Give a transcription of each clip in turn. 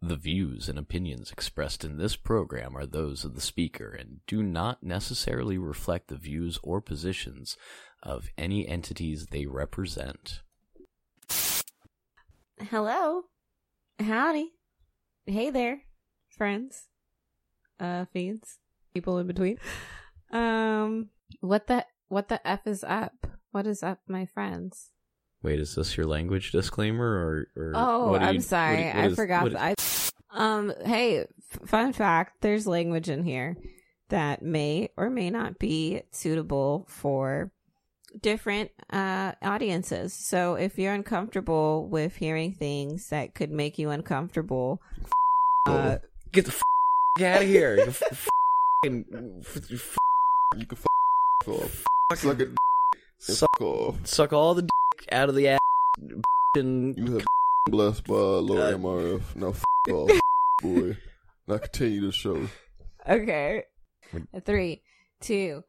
The views and opinions expressed in this program are those of the speaker and do not necessarily reflect the views or positions of any entities they represent. Hello. Howdy. Hey there, friends. Fiends. People in between. What the F is up? What is up, my friends? Wait, is this your language disclaimer or Oh, I'm sorry. I forgot. Hey, fun fact, there's language in here that may or may not be suitable for different audiences. So if you're uncomfortable with hearing things that could make you uncomfortable, get the out of here. You can suck it. Suck all the out of the ass. And You have blessed by Lord MRF. Now off, boy. Now continue the show. okay. 3, 2.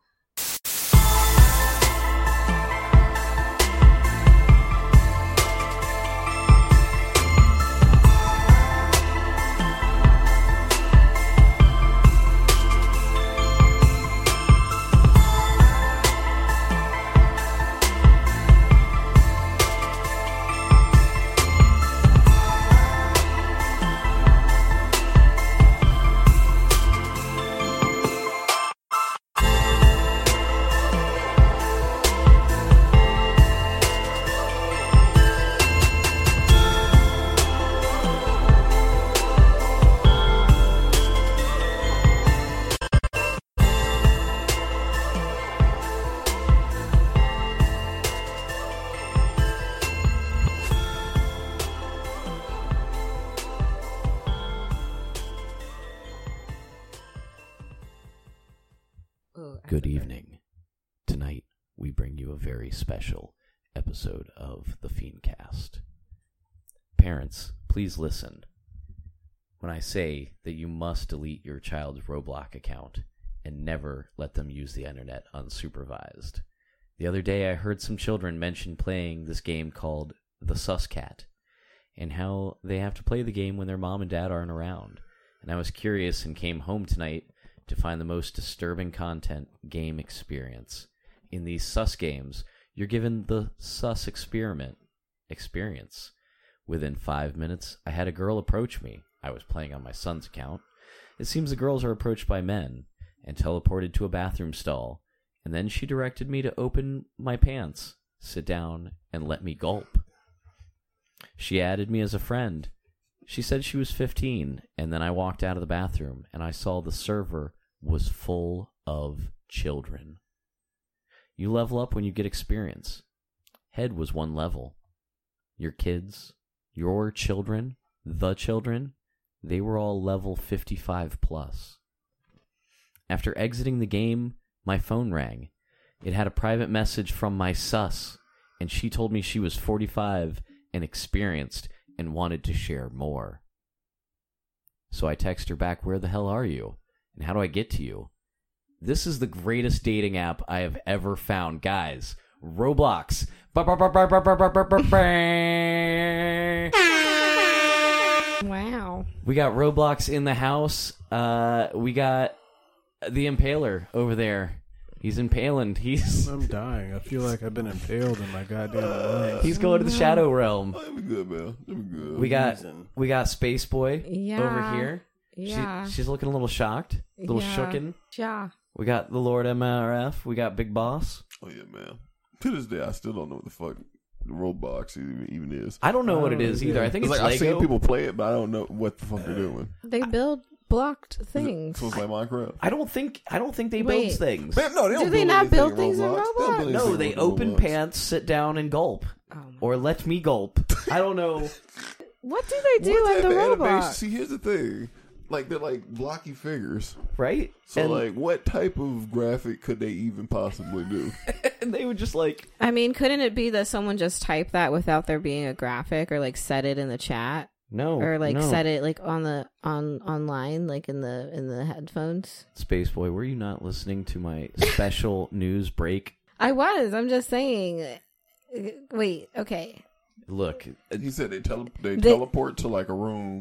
Good evening. Tonight, we bring you a very special episode of the Fiendcast. Parents, please listen. When I say that you must delete your child's Roblox account and never let them use the internet unsupervised. The other day, I heard some children mention playing this game called The Suscat and how they have to play the game when their mom and dad aren't around. And I was curious and came home tonight to find the most disturbing content game experience. In these sus games, you're given the sus experience. Within 5 minutes, I had a girl approach me. I was playing on my son's account. It seems the girls are approached by men and teleported to a bathroom stall, and then she directed me to open my pants, sit down, and let me gulp. She added me as a friend. She said she was 15, and then I walked out of the bathroom, and I saw the server was full of children. You level up when you get experience. Head was 1 level. Your kids, your children, the children, they were all level 55 plus. After exiting the game, my phone rang. It had a private message from my sus, and she told me she was 45 and experienced and wanted to share more. So I text her back, where the hell are you? And how do I get to you? This is the greatest dating app I have ever found. Guys, Roblox. Wow. We got Roblox in the house. We got the Impaler over there. He's impaling. I'm dying. I feel like I've been impaled in my goddamn life. He's going to the Shadow Realm. That'd be good, man. That'd be good. We got Space Boy over here. Yeah. She's looking a little shocked, a little shooken. Yeah. We got the Lord MRF. We got Big Boss. Oh, yeah, man. To this day, I still don't know what the fuck the Roblox even is. I don't know what it is either. I think it's like Lego. I've seen people play it, but I don't know what the fuck they're doing. They build blocked things. So it's like Minecraft. I don't think they build things. Man, no, they don't Do they not build things in Roblox? They don't Roblox? build No, anything they with open Roblox. pants, sit down, and gulp. Or let me gulp. I don't know. What do they do What in type the of animation? robot? See, here's the thing. Like, they're like blocky figures. Right? So, and, like, what type of graphic could they even possibly do? and they would just like... I mean, couldn't it be that someone just typed that without there being a graphic, or like said it in the chat, No. or like no. said it like online, like in the headphones? Space Boy, were you not listening to my special news break? I was. I'm just saying. Wait. Okay. Look, He said they teleport to, like, a room,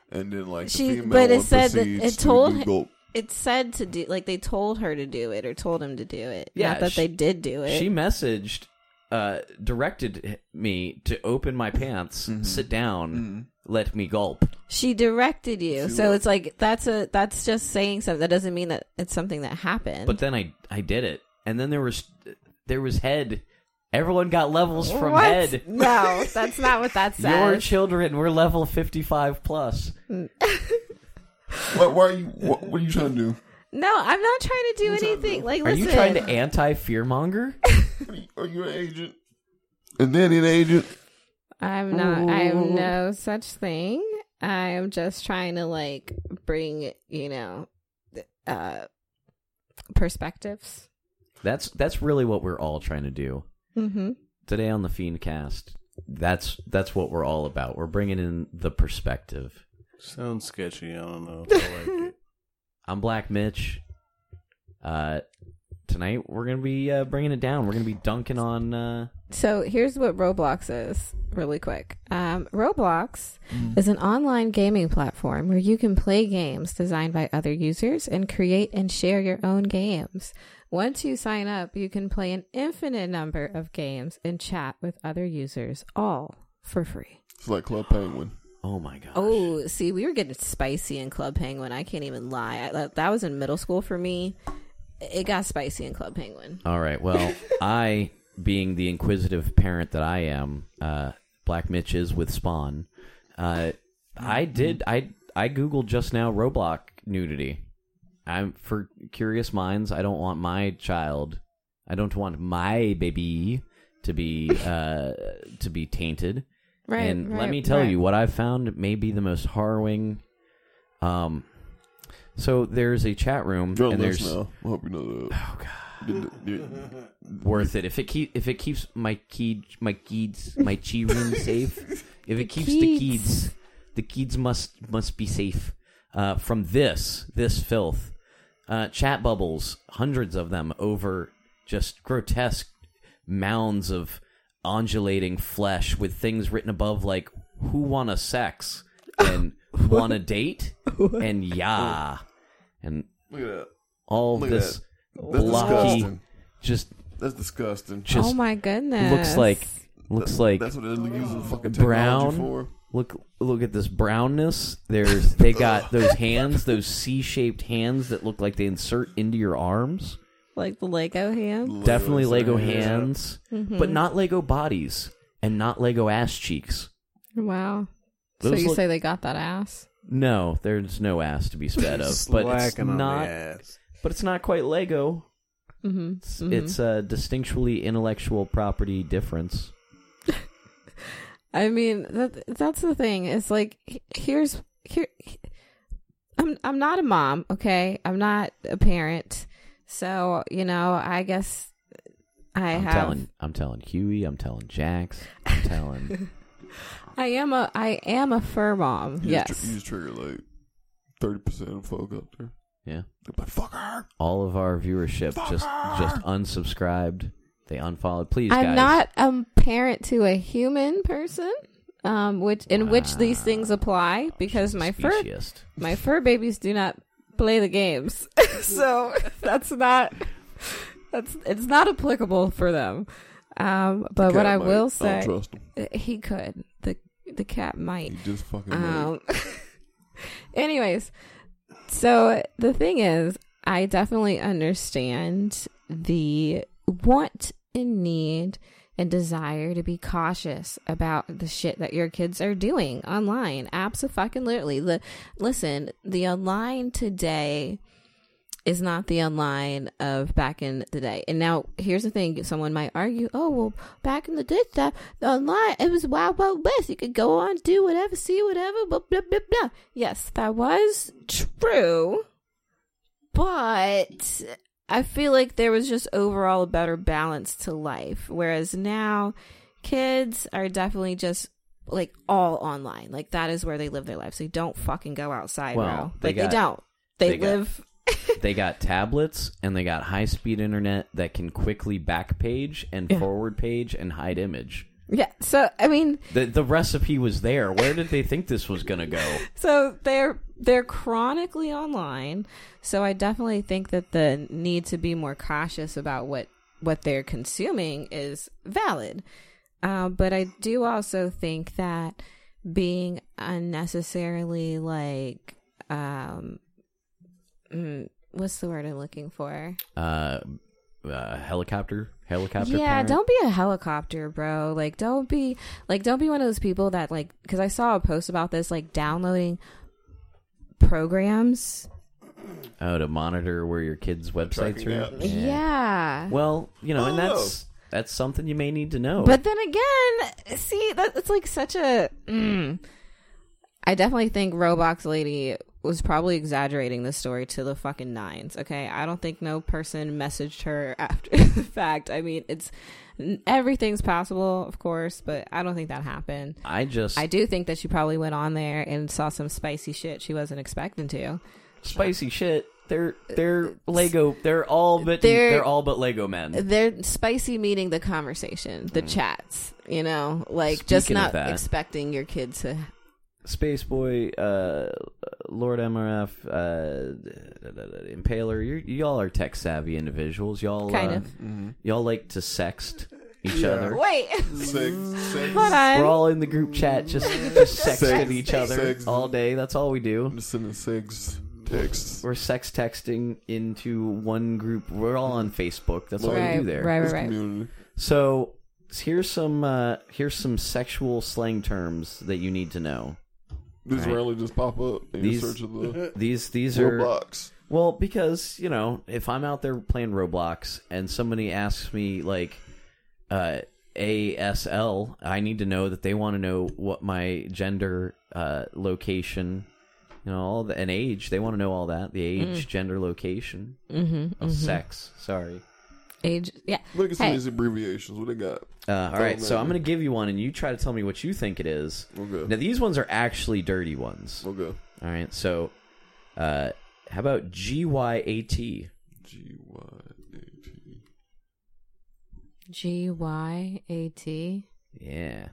and then like the she, female but it one said that proceeds it told to Google. it said to do, like they told her to do it or told him to do it. Yeah, not that they did do it. She messaged, directed me to open my pants, sit down, let me gulp. She directed you, so it's like that's just saying something. That doesn't mean that it's something that happened. But then I did it, and then there was head. Everyone got levels from what? head. No, that's not what that says. Your children were level 55 plus. What are you trying to do? No, I'm not trying to do anything. Like, listen. Are you trying to anti-fearmonger? Are you an agent? Is Danny an agent? I'm not. I am no such thing. I am just trying to like bring, perspectives. That's really what we're all trying to do. Mm-hmm. Today on the Fiendcast, that's what we're all about. We're bringing in the perspective. Sounds sketchy. I don't know if I like it. I'm Black Mitch. Tonight we're gonna be bringing it down. We're gonna be dunking on. So here's what Roblox is, really quick. Roblox is an online gaming platform where you can play games designed by other users and create and share your own games. Once you sign up, you can play an infinite number of games and chat with other users, all for free. It's like Club Penguin. Oh my gosh. Oh, see, we were getting spicy in Club Penguin. I can't even lie. That was in middle school for me. It got spicy in Club Penguin. All right. Well, I, being the inquisitive parent that I am, Black Mitch is with Spawn. I Googled just now Roblox nudity. For curious minds, I don't want my child, I don't want my baby to be tainted. Right. And let me tell you, what I've found may be the most harrowing. So there's a chat room, and there's. Now. I hope you know that. Oh God. Worth it if it keeps my children safe. If it keeps the kids must be safe from this filth. Chat bubbles, hundreds of them over just grotesque mounds of undulating flesh with things written above like "Who wanna sex?" and "Wanna date?" and "Yeah," and look at that. All Look this blocky. That's disgusting. Oh my goodness! Looks like that's what they're using fucking brown technology for. Look at this brownness. They got those hands, those C-shaped hands that look like they insert into your arms. Like the Lego hands? Definitely Lego hands, but not Lego bodies and not Lego ass cheeks. Wow. So you say they got that ass? No, there's no ass to be sped of, but it's not. But it's not quite Lego. Mm-hmm. It's a distinctly intellectual property difference. I mean, that's the thing. It's like here. I'm not a mom, okay? I'm not a parent, so I guess I'm telling Huey. I'm telling Jax. I'm telling. I am a fur mom. Yes. You just trigger like 30% of folk up there. Yeah. They're like, fuck her. All of our viewership just unsubscribed. They unfollowed. Please, guys. I'm not a parent to a human person, which these things apply because my fur babies do not play the games, so it's not applicable for them. But what I will say, I don't trust him. He could. The cat might. He just fucking might. Anyways, so the thing is, I definitely understand the want and need and desire to be cautious about the shit that your kids are doing online. Abso-fucking-lutely. Listen, the online today is not the online of back in the day. And now, here's the thing. Someone might argue, oh, well, back in the day, the online, it was Wild Wild West. You could go on, do whatever, see whatever, blah, blah, blah, blah. Yes, that was true. But I feel like there was just overall a better balance to life. Whereas now, kids are definitely just, like, all online. Like, that is where they live their life. So they don't fucking go outside, bro. They don't. They live... They got tablets and they got high-speed internet that can quickly back page and forward page and hide image. Yeah, so, I mean... The recipe was there. Where did they think this was going to go? So, they're chronically online, so I definitely think that the need to be more cautious about what they're consuming is valid. But I do also think that being unnecessarily, like... what's the word I'm looking for? Helicopter yeah, parent? Don't be a helicopter, bro. Like, don't be one of those people that, like, because I saw a post about this, like, downloading programs to monitor where your kids' websites are. Yeah. Well, and that's something you may need to know. But then again, see, it's like such a I definitely think Roblox lady was probably exaggerating the story to the fucking nines. Okay, I don't think no person messaged her after the fact. I mean, everything's possible, of course, but I don't think that happened. I do think that she probably went on there and saw some spicy shit she wasn't expecting to. Spicy shit. They're Lego. They're all but Lego men. They're spicy, meaning the conversation, the chats. Like Speaking just not expecting your kid to. Spaceboy, Lord MRF, Impaler, y'all are tech savvy individuals. Y'all kind of. Y'all like to sext each other. Wait, sex. Hold on. We're all in the group chat, just sexting each other all day. That's all we do. Just sending sex texts. We're sex texting into one group. We're all on Facebook. That's all we do there. Right. So here's some sexual slang terms that you need to know. These rarely just pop up in your search of the these Roblox. Well, because if I'm out there playing Roblox and somebody asks me like ASL, I need to know that they want to know what my gender, location, and age. They want to know all that. The age, gender, location, sex. Sorry. Age, yeah. Look at some of these abbreviations. What they got? All right, so I'm going to give you one, and you try to tell me what you think it is. Okay. Now, these ones are actually dirty ones. Okay. All right, so how about GYAT? GYAT? Yeah.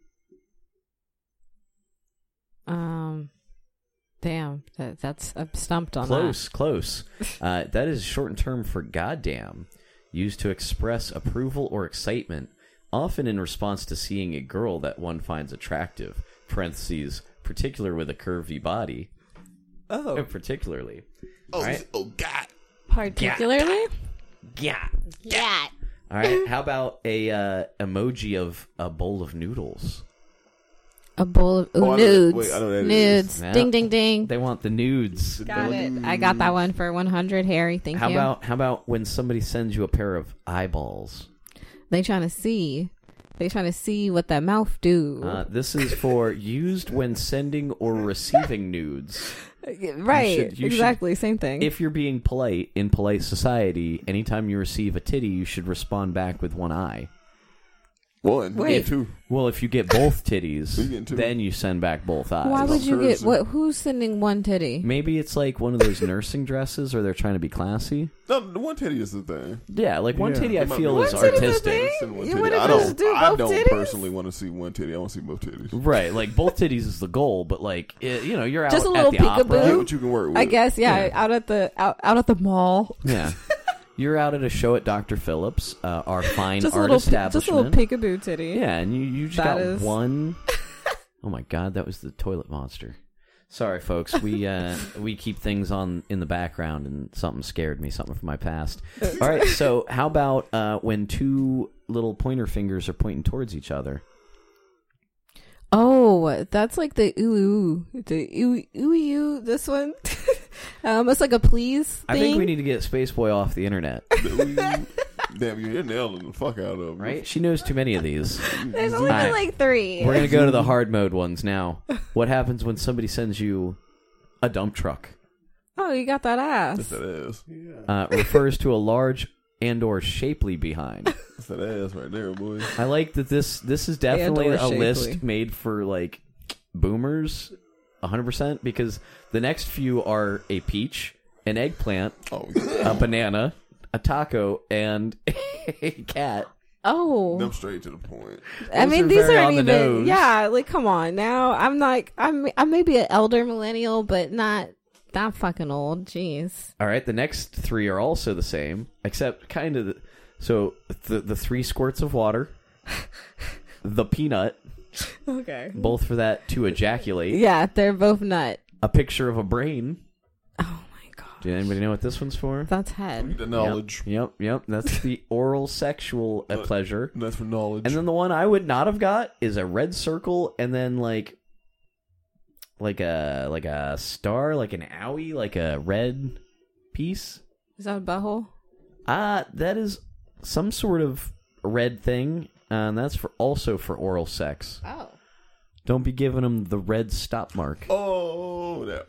Damn, that's I'm stumped on that. Close. That is shortened term for goddamn, used to express approval or excitement, often in response to seeing a girl that one finds attractive, parentheses, particular with a curvy body. Oh. Particularly. Oh, right? Oh, God. Particularly? Yeah. Yeah. All right, how about a emoji of a bowl of noodles? A bowl of nudes. I know that nudes. Yeah. Ding, ding, ding. They want the nudes. Got it. I got that one for 100, Harry. Thank you. How about when somebody sends you a pair of eyeballs? They trying to see what that mouth do. This is for used when sending or receiving nudes. Right. Exactly. Same thing. If you're being polite in polite society, anytime you receive a titty, you should respond back with one eye. One. Wait. Two. Well, if you get both titties, then you send back both eyes. Why would you get... Who's sending one titty? Maybe it's like one of those nursing dresses, or they're trying to be classy. No, the one titty is the thing. Yeah, like one titty I feel is artistic. I don't personally want to see one titty. I want to see both titties. Right, like both titties is the goal, but like you're out just a little at the opera. Get what you can work with. I guess, out at the mall. Yeah. You're out at a show at Dr. Phillips, our fine art establishment. Just a little peekaboo titty. Yeah, and you just got one. Oh my God, that was the toilet monster. Sorry, folks. We keep things on in the background, and something scared me, something from my past. All right, so how about when two little pointer fingers are pointing towards each other? Oh, that's like the ooh, this one. It's like a please thing. I think we need to get Spaceboy off the internet. Damn, you're nailing the fuck out of them. Right? She knows too many of these. There's only been like 3. We're going to go to the hard mode ones now. What happens when somebody sends you a dump truck? Oh, you got that ass. That's that ass. Yeah. Refers to a large and or shapely behind. That's that ass right there, boy. I like that this is definitely a list made for like boomers 100%, because the next few are a peach, an eggplant, a banana, a taco, and a cat. Oh, them straight to the point. I mean, these aren't even. Yeah, like come on. Now I'm maybe an elder millennial, but not that fucking old. Jeez. All right, the next three are also the same, except kind of. So the 3 squirts of water, the peanut. Okay. Both for that to ejaculate. Yeah, they're both nut. A picture of a brain. Oh my god. Do anybody know what this one's for? That's head. The knowledge. Yep. That's the oral sexual pleasure. That's for knowledge. And then the one I would not have got is a red circle and then like a star, like an owie, like a red piece. Is that a butthole? That is some sort of red thing. And that's also for oral sex. Oh. Don't be giving them the red stop mark. Oh, that.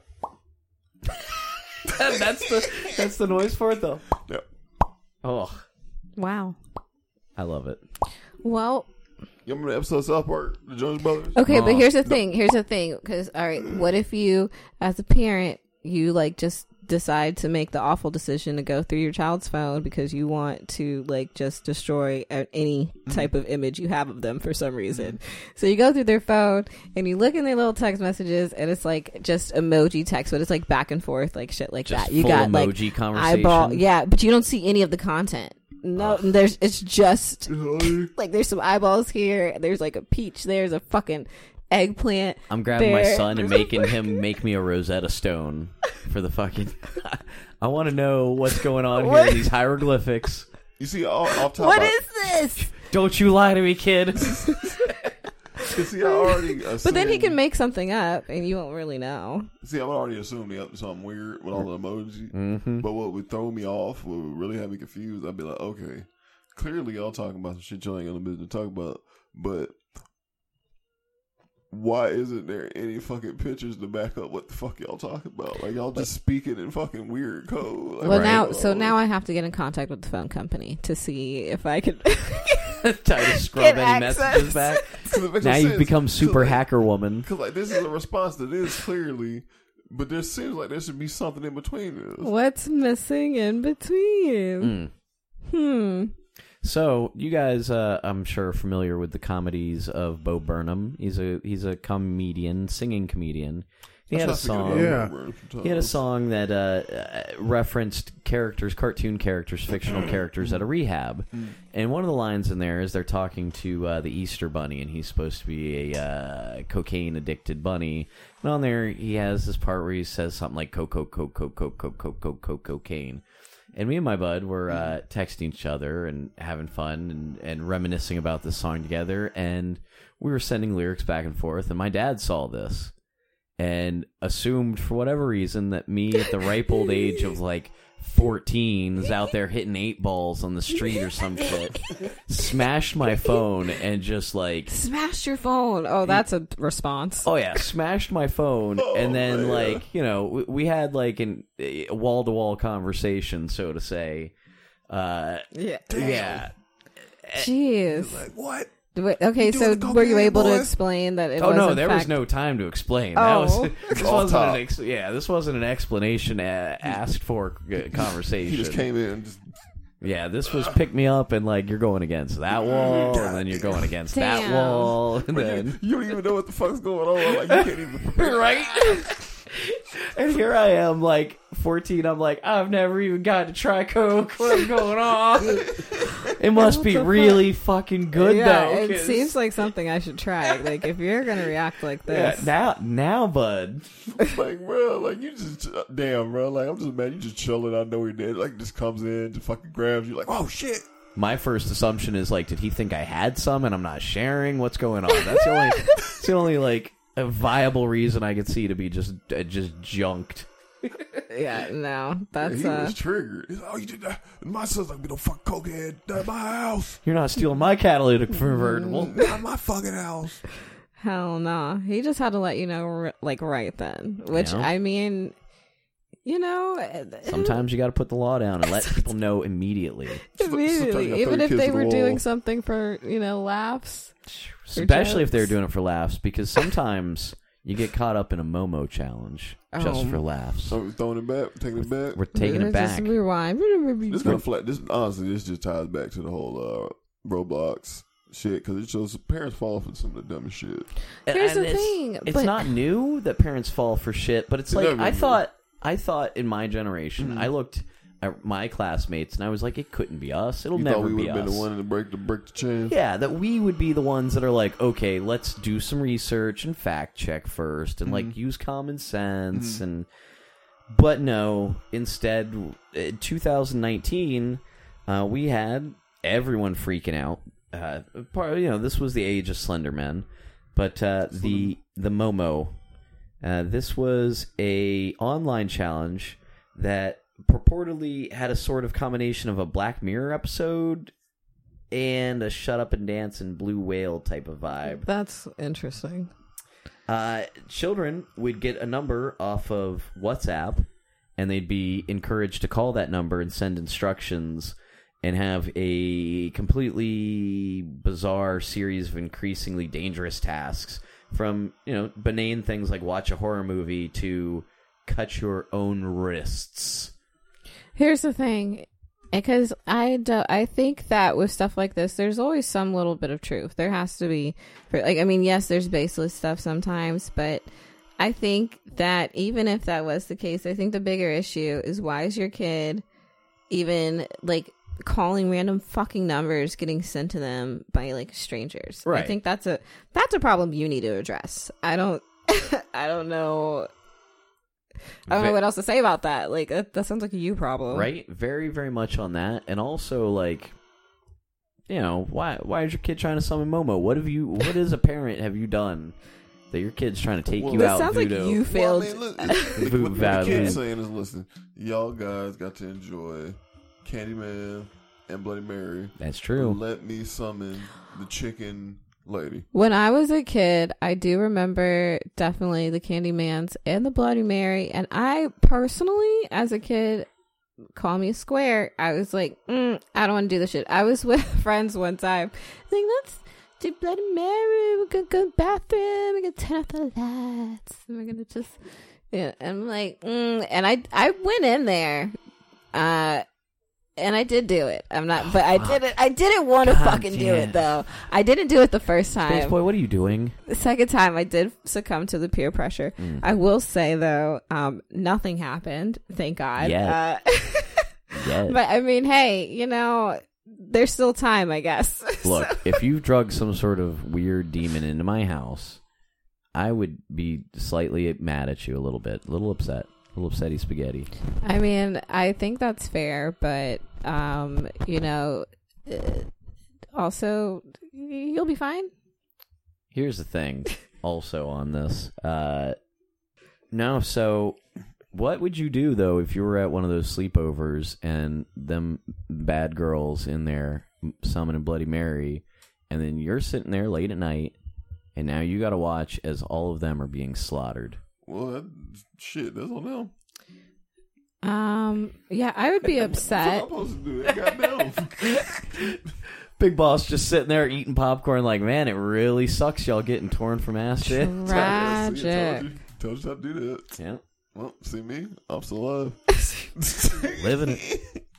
that's the noise for it, though. Yeah. Oh. Wow. I love it. Well. You remember the episode of South Park, the Jonas Brothers? Okay, but here's the thing. Because, all right, what if you, as a parent, you, like, just decide to make the awful decision to go through your child's phone because you want to like just destroy any type of image you have of them for some reason. So you go through their phone and you look in their little text messages and it's like just emoji text, but it's like back and forth, like shit like just that. You full got emoji like conversation. eyeball, yeah, but you don't see any of the content. No, it's just like there's some eyeballs here. There's like a peach. There's a fucking eggplant. I'm grabbing my son and making him make me a Rosetta Stone for the fucking. I want to know what's going on here in these hieroglyphics. You see, off top. What is this? Don't you lie to me, kid. See, I already assumed, but then he can make something up, and you won't really know. See, I'm already assuming up to something weird with all the emoji. Mm-hmm. But what would throw me off, what would really have me confused, I'd be like, okay, clearly y'all talking about some shit y'all ain't got no business to talk about, but why isn't there any fucking pictures to back up what the fuck y'all talking about? Like, y'all just speaking in fucking weird code. Like, well, now I have to get in contact with the phone company to see if I can try to scrub any messages back. Now you've become super hacker woman. Because like this is a response to this clearly, but there seems like there should be something in between this. What's missing in between? So you guys, I'm sure, are familiar with the comedies of Bo Burnham. He's a comedian, singing comedian. He had a song. He had a song that referenced cartoon characters, fictional characters at a rehab. And one of the lines in there is they're talking to the Easter Bunny, and he's supposed to be a cocaine addicted bunny. And on there, he has this part where he says something like cocaine. And me and my bud were texting each other and having fun and reminiscing about this song together. And we were sending lyrics back and forth. And my dad saw this and assumed for whatever reason that me at the ripe old age of like 14 is out there hitting 8 balls on the street or some shit. Smashed my phone and just like... Smashed your phone? Oh, that's a response. Oh, yeah. Smashed my phone. And then, like, you know, we had like a wall-to-wall conversation, so to say. Yeah. Jeez. Like, what? Okay, so were you able to explain that it was no, there was no time to explain. This wasn't an explanation asked for conversation. He just came in and just... Yeah, this was pick me up and like you're going against that wall and then you're going against that wall and then you don't even know what the fuck's going on. Like you can't even prepare. Right? And here I am, like 14. I'm like, I've never even got to try coke. What's going on? It must be really fucking good, though. It seems like something I should try. Like if you're gonna react like this, now, bud. Like, bro, like you just damn, bro. Like I'm just mad. You just chilling. I know you're dead. Like just comes in, just fucking grabs you. Like, oh shit. My first assumption is like, did he think I had some and I'm not sharing? What's going on? That's the only like a viable reason I could see to be just junked. Yeah, no, that's he was triggered. He's like, oh, you did that. My son's like, don't fuck cokehead at my house. You're not stealing my catalytic convertible. Not my fucking house. Hell no. He just had to let you know, like, right then. Which, I mean, you know. Sometimes you got to put the law down and let people know immediately. Even if they were doing something for, laughs. Especially if they're doing it for laughs, because sometimes you get caught up in a Momo challenge just for laughs. So we're throwing it back, taking it back. We're taking it back. Rewind. Honestly, this just ties back to the whole Roblox shit, because it shows parents fall for some of the dumbest shit. Here's the thing. It's not new that parents fall for shit, but it's like, I thought in my generation, I looked at my classmates and I was like, it couldn't be us. It'll never be us. You thought we would have been the one to break the chain? Yeah, that we would be the ones that are like, okay, let's do some research and fact check first and like use common sense But no, instead, in 2019, we had everyone freaking out. This was the age of Slender Men, but the Momo, this was a online challenge that purportedly had a sort of combination of a Black Mirror episode and a Shut Up and Dance and Blue Whale type of vibe. That's interesting. Children would get a number off of WhatsApp, and they'd be encouraged to call that number and send instructions and have a completely bizarre series of increasingly dangerous tasks, from, benign things like watch a horror movie to cut your own wrists. Here's the thing, because I think that with stuff like this, there's always some little bit of truth. There has to be. Yes, there's baseless stuff sometimes, but I think that even if that was the case, I think the bigger issue is, why is your kid even, calling random fucking numbers getting sent to them by, strangers? Right. I think that's a problem you need to address. I don't know. I don't know what else to say about that. That sounds like a you problem. Right? Very, very much on that. And also, why is your kid trying to summon Momo? What as a parent have you done that your kid's trying to take you out? Sounds voodoo? Like you failed. What the kid's saying is, listen, y'all guys got to enjoy Candyman and Bloody Mary. That's true. Let me summon the chicken lady. When I was a kid, I do remember definitely the Candymans and the Bloody Mary, and I personally, as a kid, call me a square, I was like, I don't want to do this shit. I was with friends one time, like, let's do Bloody Mary, we're gonna go to the bathroom, we're gonna turn off the lights, and we're gonna just, and I'm like, and I went in there, and I did do it. I didn't want to fucking do it, though. I didn't do it the first time. Space Boy, what are you doing? The second time, I did succumb to the peer pressure. I will say, though, nothing happened. Thank God. Yeah. But, hey, there's still time, I guess. Look, if you drug some sort of weird demon into my house, I would be slightly mad at you a little bit. A little upset. A little upsetty spaghetti. I think that's fair, but, also, you'll be fine. Here's the thing, also on this. No, so what would you do, though, if you were at one of those sleepovers and them bad girls in there summoning Bloody Mary, and then you're sitting there late at night, and now you got to watch as all of them are being slaughtered? Well, shit, that's on them. Yeah, I would be upset. What am I supposed to do? Goddamn. Big Boss just sitting there eating popcorn like, man, it really sucks y'all getting torn from ass shit. Tragic. Told you how to do that. Yeah. Well, see me? I'm still alive. Living it.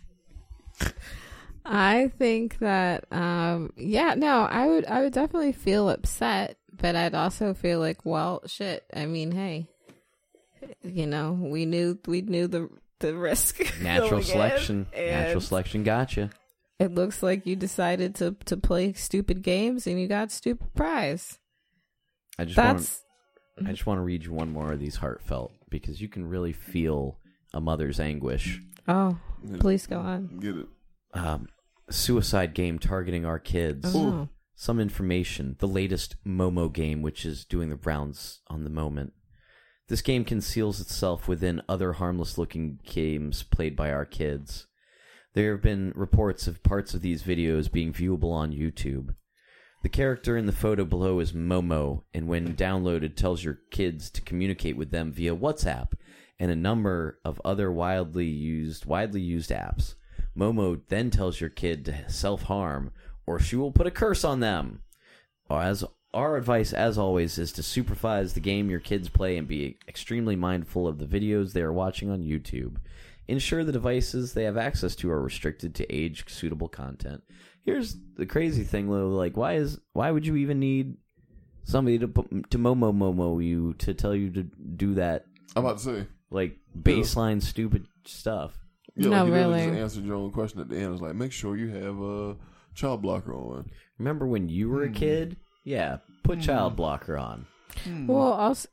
I think that, I would definitely feel upset, but I'd also feel like, well, shit. Hey, we knew the risk. Natural selection. Natural selection got you. It looks like you decided to play stupid games and you got stupid prize. I just want to read you one more of these heartfelt, because you can really feel a mother's anguish. Oh, please go on. Get it. Suicide game targeting our kids. Oh. Some information. The latest Momo game, which is doing the rounds on the moment. This game conceals itself within other harmless-looking games played by our kids. There have been reports of parts of these videos being viewable on YouTube. The character in the photo below is Momo, and when downloaded tells your kids to communicate with them via WhatsApp and a number of other widely used apps. Momo then tells your kid to self-harm, or she will put a curse on them. As our advice, as always, is to supervise the game your kids play and be extremely mindful of the videos they are watching on YouTube. Ensure the devices they have access to are restricted to age-suitable content. here's the crazy thing, though. Like, why would you even need somebody to momo you to tell you to do that? I'm about to say, like, baseline stupid stuff. Yeah, no, like really. Just answered your own question at the end. It's like, make sure you have a child blocker on. Remember when you were a kid? Yeah, put child blocker on. Well, also,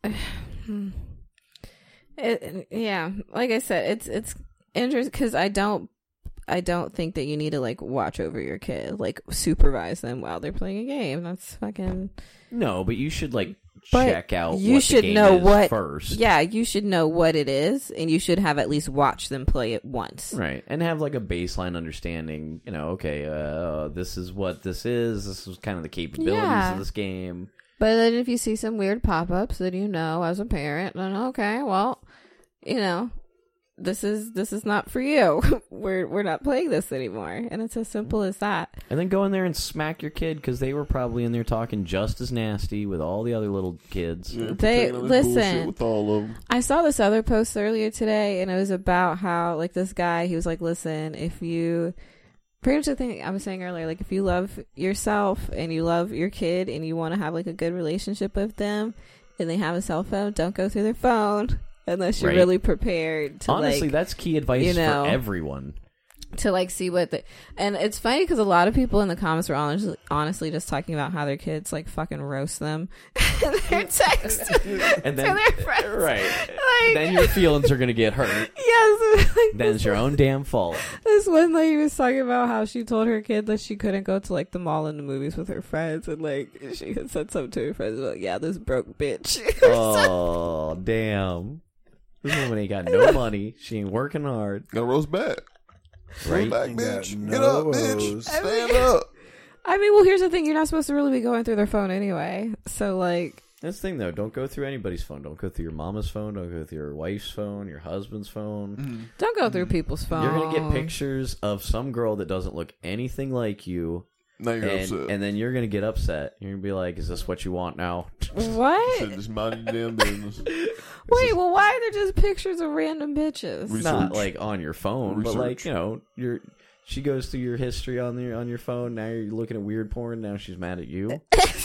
yeah, like I said, it's interesting because I don't think that you need to like watch over your kid, like supervise them while they're playing a game. That's fucking no, but you should like check out. You what should the game know is what first. Yeah, you should know what it is, and you should have at least watched them play it once, right? And have like a baseline understanding. You know, okay, this is what this is. This is kind of the capabilities of this game. But then if you see some weird pop-ups, then you know as a parent, then okay, well, you know, this is not for you. We're not playing this anymore, and it's as simple as that. And then go in there and smack your kid because they were probably in there talking just as nasty with all the other little kids. Yeah, they listen. With all of them. I saw this other post earlier today, and it was about how like this guy, he was like, listen, if you pretty much the thing I was saying earlier, like if you love yourself and you love your kid and you want to have like a good relationship with them and they have a cell phone, don't go through their phone unless you're really prepared to honestly, like, that's key advice for everyone. To like see what and it's funny because a lot of people in the comments were honestly just talking about how their kids like fucking roast them in their text and then, to their friends. Right. Like, then your feelings are gonna get hurt. Yes. Like, then it's your own damn fault. This one lady was talking about how she told her kid that she couldn't go to like the mall and the movies with her friends, and like she had said something to her friends like, yeah, this broke bitch. Oh damn. This woman ain't got no money. She ain't working hard. Gotta roast back. Right? Back, bitch. Get up, bitch. Stand up. I mean, well, here's the thing. You're not supposed to really be going through their phone anyway. So, like... That's the thing, though. Don't go through anybody's phone. Don't go through your mama's phone. Don't go through your wife's phone, your husband's phone. Don't go through people's phones. You're going to get pictures of some girl that doesn't look anything like you. Now you're upset. And then you're going to get upset. You're going to be like, is this what you want now? What? Just mind your damn business. Wait, well, why are there just pictures of random bitches? Research. Not like on your phone, Research. but like, you know, she goes through your history on your phone. Now you're looking at weird porn. Now she's mad at you.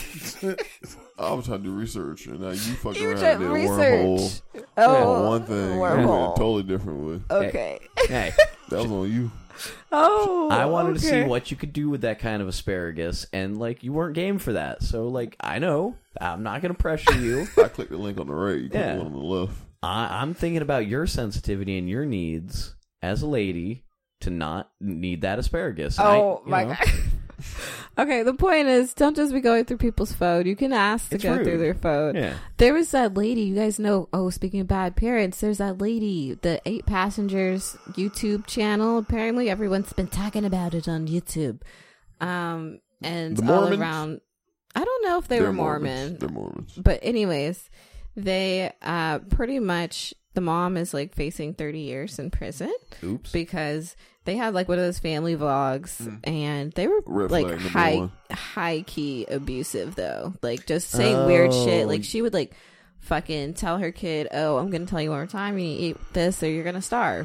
I was trying to do research, and now you fucking You around tried that research. wormhole. On one thing, wormhole. totally different way. Okay. Hey, That was on you. Oh, I wanted to see what you could do with that kind of asparagus, and like you weren't game for that. So like, I know I'm not going to pressure you. I clicked the link on the right. You clicked the one on the left. I'm thinking about your sensitivity and your needs as a lady to not need that asparagus. And my God. Okay, the point is, don't just be going through people's phone. You can ask to go rude. through their phone. Yeah. There was that lady, you guys know, speaking of bad parents, there's that lady, the 8 Passengers YouTube channel. Apparently everyone's been talking about it on YouTube. And The all Mormons? around, I don't know if they were Mormon. They're Mormons. But anyways, they pretty much, the mom is like facing 30 years in prison. Oops. Because they had like one of those family vlogs and they were Red like flag high key abusive though. Like just saying weird shit. Like she would like fucking tell her kid, oh, I'm going to tell you one more time, you need to eat this or you're going to starve.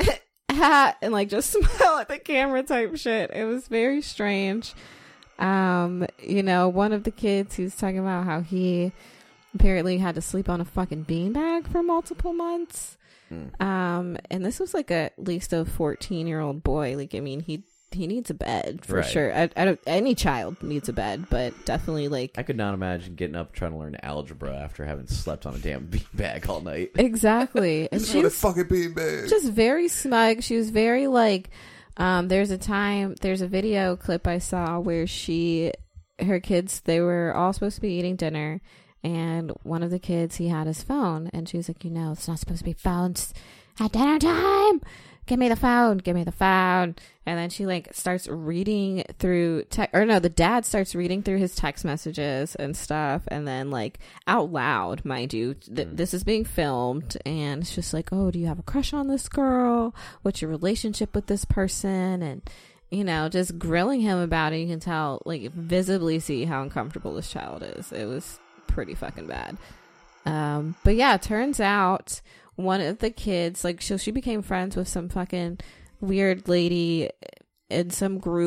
And like just smile at the camera type shit. It was very strange. You know, one of the kids, he was talking about how he apparently had to sleep on a fucking beanbag for multiple months. And this was like at least a 14-year-old boy. Like, I mean, he needs a bed for sure. I don't. Any child needs a bed, but definitely like I could not imagine getting up trying to learn algebra after having slept on a damn beanbag all night. Exactly. And she was fucking beanbag. just very smug. She was very like. There's a video clip I saw where her kids, they were all supposed to be eating dinner. And one of the kids, he had his phone. And she was like, you know, it's not supposed to be phones at dinner time. Give me the phone. Give me the phone. And then she like starts reading through the dad starts reading through his text messages and stuff. And then like out loud, mind you, this is being filmed. And it's just like, oh, do you have a crush on this girl? What's your relationship with this person? And, you know, just grilling him about it. You can tell, like, visibly see how uncomfortable this child is. It was pretty fucking bad. But yeah, it turns out one of the kids, like, she became friends with some fucking weird lady in some group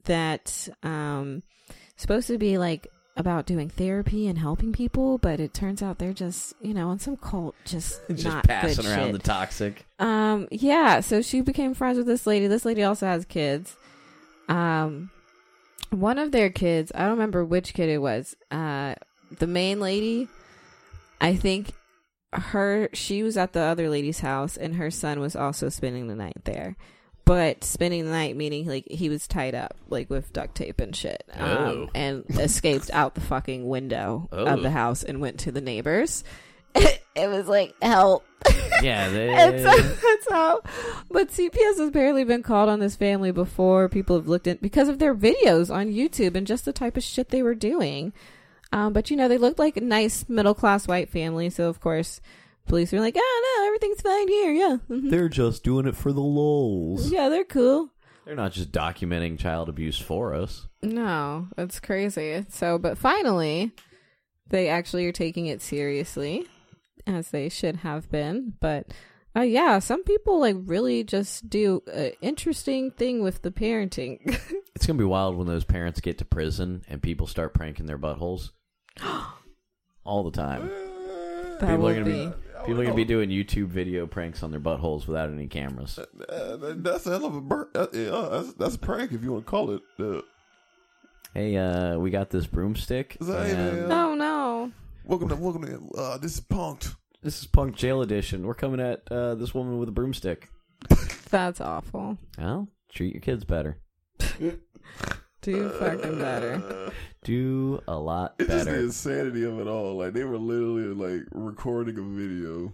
that supposed to be like about doing therapy and helping people, but it turns out they're just, in some cult, just not passing good around shit. the toxic. Yeah, so she became friends with this lady. This lady also has kids. One of their kids, I don't remember which kid it was. The main lady, I think she was at the other lady's house, and her son was also spending the night there. But spending the night meaning like he was tied up like with duct tape and shit, and escaped out the fucking window of the house and went to the neighbors. It was like, help. Yeah, that's how. But CPS has barely been called on this family before. People have looked at because of their videos on YouTube and just the type of shit they were doing. But they looked like a nice middle class white family, so of course. Police are like, oh, no, everything's fine here, yeah. Mm-hmm. They're just doing it for the lulz. Yeah, they're cool. They're not just documenting child abuse for us. No, it's crazy. So, but finally, they actually are taking it seriously, as they should have been. But, yeah, some people, like, really just do an interesting thing with the parenting. It's going to be wild when those parents get to prison and people start pranking their buttholes. All the time. People are going to be doing YouTube video pranks on their buttholes without any cameras. That's a hell of a that's a prank if you want to call it. Hey, we got this broomstick. Oh no! Welcome to this is Punk'd. This is Punk Jail Edition. We're coming at this woman with a broomstick. That's awful. Well, treat your kids better. Do fucking better. Do a lot better. It's just the insanity of it all. Like, they were literally, like, recording a video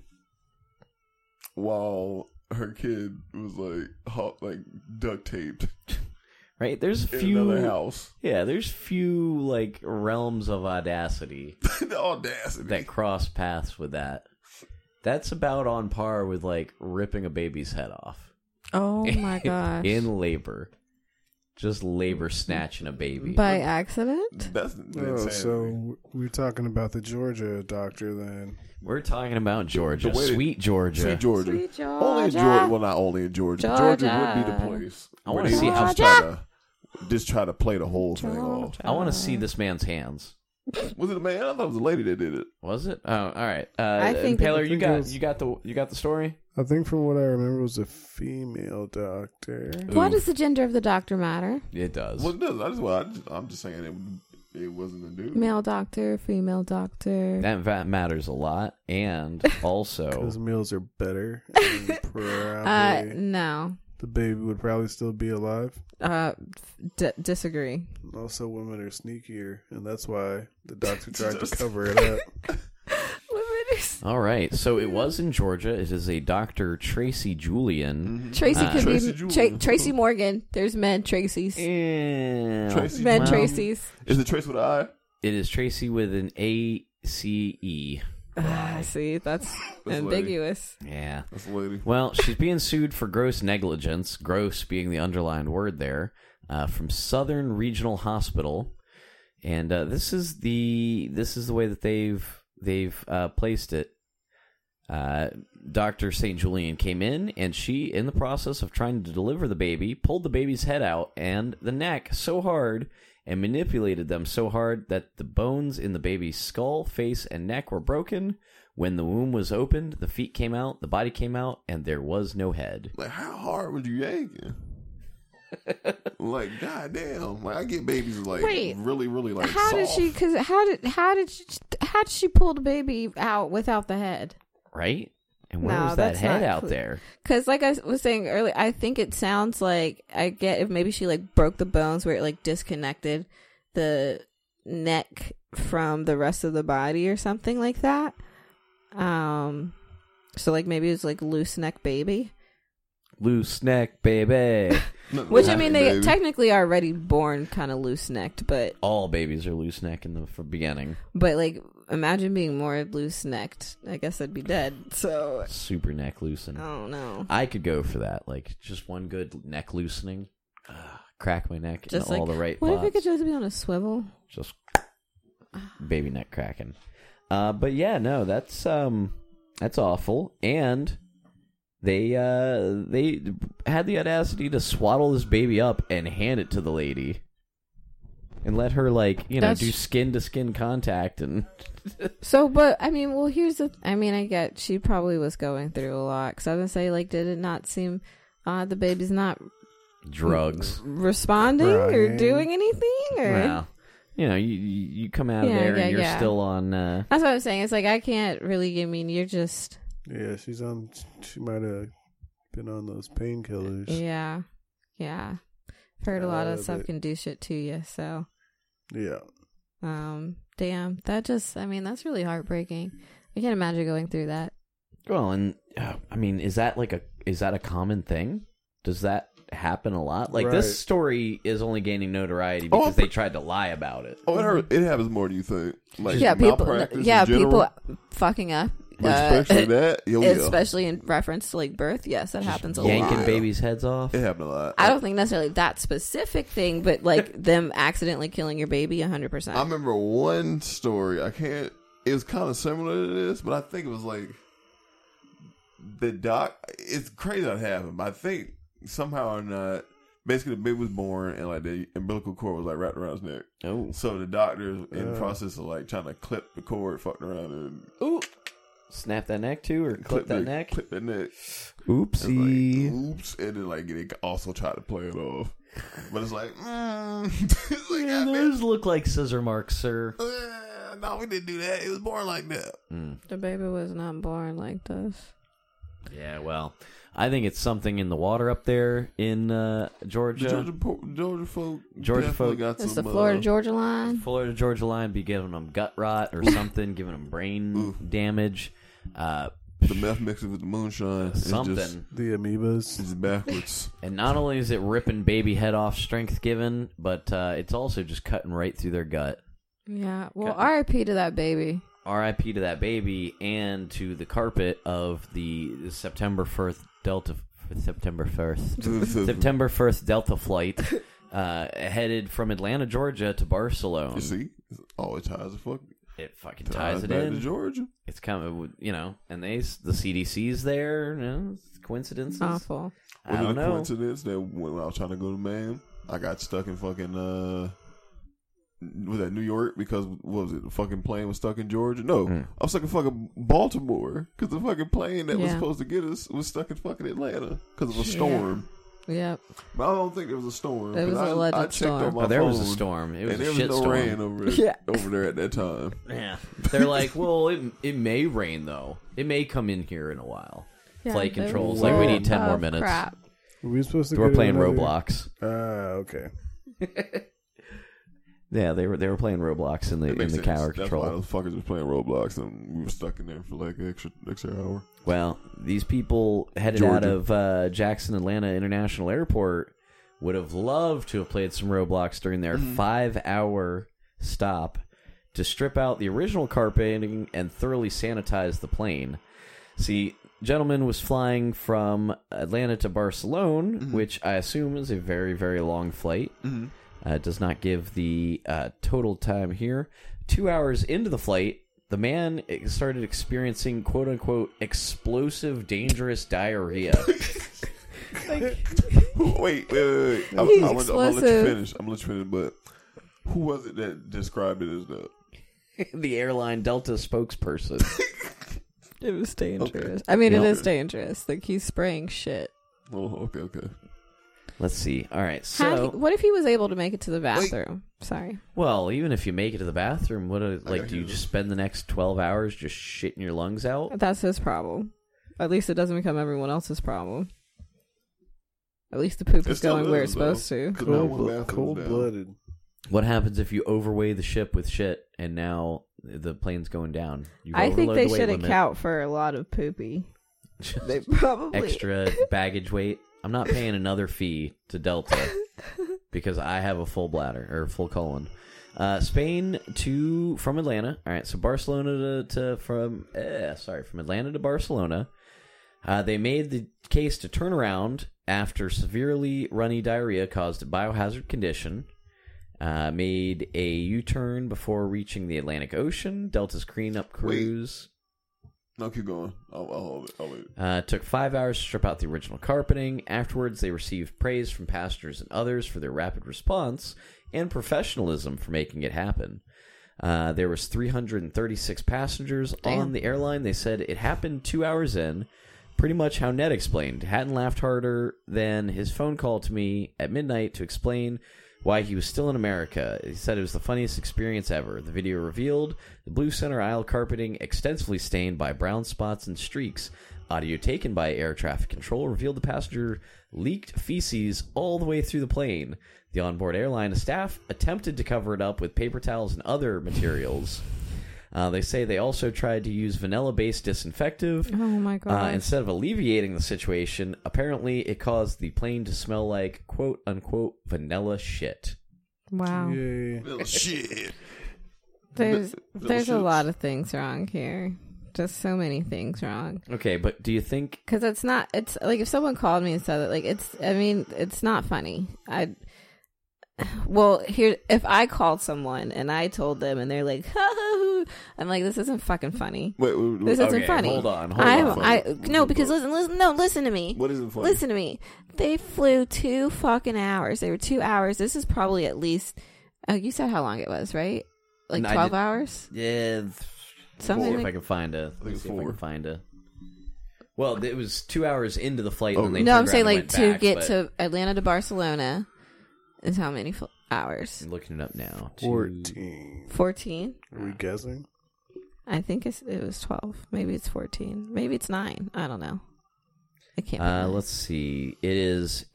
while her kid was, like duct taped. Right? There's few... in another house. Yeah, there's few, like, realms of audacity. The audacity. That cross paths with that. That's about on par with, like, ripping a baby's head off. Oh, my gosh. In labor. Just labor snatching a baby. By accident? That's insanity. So we're talking about the Georgia doctor then. We're talking about Georgia. Sweet Georgia. Sweet Georgia. Sweet Georgia. Only in Georgia. Well, not only in Georgia. Georgia would be the place. I want to see how just try to play the whole thing off. I want to see this man's hands. Was it a man? I thought it was a lady that did it. Was it? Oh, all right. I think Paler, you got the story? I think from what I remember, it was a female doctor. Why does the gender of the doctor matter? It does. Well, it does. I'm just saying it wasn't a dude. Male doctor, female doctor. That matters a lot, and also because males are better. And no. The baby would probably still be alive. Disagree. Also, women are sneakier, and that's why the doctor tried to cover it up. All right, so it was in Georgia. It is a Dr. Tracy Julian. Mm-hmm. Tracy could be Tracy Morgan. There's men Tracys. Tracys. Is it Tracy with an I? It is Tracy with an A-C-E. See, that's ambiguous. Lady. Yeah. That's the lady. Well, she's being sued for gross negligence, gross being the underlined word there, from Southern Regional Hospital. And this is the way that they've placed it. Dr. St. Julian came in, and she, in the process of trying to deliver the baby, pulled the baby's head out and the neck so hard and manipulated them so hard that the bones in the baby's skull, face, and neck were broken. When the womb was opened, the feet came out, the body came out, and there was no head. Like, how hard was you yanking? Like, goddamn! Like, I get babies really, really like. How soft. did she? Because how did she pull the baby out without the head? Right? And where was that head out there? Because, like I was saying earlier, I think it sounds like I get if maybe she like broke the bones where it like disconnected the neck from the rest of the body or something like that. So like maybe it was like loose neck baby. Loose neck baby. Which I mean, they technically are already born kind of loose necked, but all babies are loose neck in the beginning. But like, imagine being more loose necked. I guess I'd be dead. So super neck loosen. Oh no, I could go for that. Like just one good neck loosening. Crack my neck just in like, all the right what spots. If it could just be on a swivel? Just baby neck cracking. But yeah, no, that's awful. And They had the audacity to swaddle this baby up and hand it to the lady. And let her, do skin-to-skin contact and... So, but, here's the... I get she probably was going through a lot. Because I was going to say, did it not seem the baby's not... Drugs. Responding or doing anything? Or... Well, you come out of there and you're still on... That's what I'm saying. It's I can't really... you're just... Yeah, she might have been on those painkillers. Yeah. Heard a lot of stuff can do shit to you, so... Yeah. Damn. That just, that's really heartbreaking. I can't imagine going through that. Well, and, is that a common thing? Does that happen a lot? This story is only gaining notoriety because they tried to lie about it. It happens more than you think. People fucking up. Especially that. Especially in reference to birth. Yes, that happens a lot. Yanking babies' heads off. It happened a lot. I don't think necessarily that specific thing, but them accidentally killing your baby 100%. I remember one story. It was kind of similar to this, but I think it was it's crazy that happened, but I think somehow or not, basically the baby was born and the umbilical cord was wrapped around his neck. Oh. So the doctors in the process of trying to clip the cord, fucking around and... Ooh. Snap that neck too, or clip that neck? Clip that neck. Oopsie. Oops. And then, they also try to play it off. But it's those look like scissor marks, sir. No, we didn't do that. It was born like that. The baby was not born like this. Yeah, well, I think it's something in the water up there in Georgia. Georgia folk got it's the Florida-Georgia line. Florida-Georgia line be giving them gut rot or something, giving them brain damage. The meth mixed with the moonshine. Something. The amoebas. It's backwards. And not only is it ripping baby head off strength given, but it's also just cutting right through their gut. Yeah. Well, R.I.P. to that baby. R.I.P. to that baby and to the carpet of the September 1st Delta flight headed from Atlanta, Georgia to Barcelona. You see? All it ties It fucking ties it in. To Georgia. It's kind of, and the CDC's there. Coincidence. Awful. I don't know. Coincidence that when I was trying to go to Maine, I got stuck in fucking was that New York because what was it? The fucking plane was stuck in Georgia. No, I was stuck in fucking Baltimore because the fucking plane that was supposed to get us was stuck in fucking Atlanta because of a storm. Yep. But I don't think there was a storm. It was a alleged storm. There was a storm. It was a shit storm. There was no rain over there at that time. Yeah. They're like, well, it may rain though. It may come in here in a while. Yeah, Flight controls we need 10 more minutes. Crap. Were we supposed to? We're playing Roblox. Okay. Yeah, they were playing Roblox in the tower control. That's why those fuckers was playing Roblox, and we were stuck in there for an extra hour. Well, these people headed out of Jackson Atlanta International Airport would have loved to have played some Roblox during their 5-hour stop to strip out the original carpeting and thoroughly sanitize the plane. See, gentleman was flying from Atlanta to Barcelona, which I assume is a very, very long flight. Does not give the total time here. 2 hours into the flight, the man started experiencing quote-unquote explosive, dangerous diarrhea. Wait. I'm gonna let you finish. But who was it that described it as that? The airline Delta spokesperson. It was dangerous. Okay. It is dangerous. He's spraying shit. Oh, okay. Let's see. All right, so... what if he was able to make it to the bathroom? Sorry. Well, even if you make it to the bathroom, do you just spend the next 12 hours just shitting your lungs out? That's his problem. At least it doesn't become everyone else's problem. At least the poop is going where it's supposed to. Cold-blooded. What happens if you overweigh the ship with shit and now the plane's going down? I think they should account for a lot of poopy. They probably... Extra baggage weight. I'm not paying another fee to Delta because I have a full bladder or full colon. Spain from Atlanta. All right, so Barcelona from Atlanta to Barcelona. They made the case to turn around after severely runny diarrhea caused a biohazard condition. Made a U-turn before reaching the Atlantic Ocean. Delta's cleanup crews. No, keep going. I'll hold it. I'll leave it. It took 5 hours to strip out the original carpeting. Afterwards, they received praise from passengers and others for their rapid response and professionalism for making it happen. There was 336 passengers on the airline. They said it happened 2 hours in. Pretty much how Ned explained. Hadn't laughed harder than his phone call to me at midnight to explain why he was still in America. He said it was the funniest experience ever. The video revealed the blue center aisle carpeting extensively stained by brown spots and streaks. Audio taken by air traffic control revealed the passenger leaked feces all the way through the plane. The onboard airline staff attempted to cover it up with paper towels and other materials. They say they also tried to use vanilla-based disinfectant. Oh my god! Instead of alleviating the situation, apparently it caused the plane to smell like "quote-unquote" vanilla shit. Wow! Vanilla shit. There's a lot of things wrong here. Just so many things wrong. Okay, but do you think? Because it's like if someone called me and said that, like it's not funny. If I called someone and I told them and they're like, I'm like, this isn't fucking funny. Wait, this isn't funny. Hold on. Because listen to me. What isn't funny? Listen to me. They flew 2 fucking hours. They were 2 hours. This is probably at least. Oh, you said how long it was, right? Like 12 hours? Yeah. Something. If I can find a. I think it's 4. Well, it was 2 hours into the flight. Oh. And then they no, I'm saying like to get to Atlanta to Barcelona is how many hours? I'm looking it up now. 14. 14? Are we guessing? I think it was 12. Maybe it's 14. Maybe it's 9. I don't know. I can't. Let's see. It is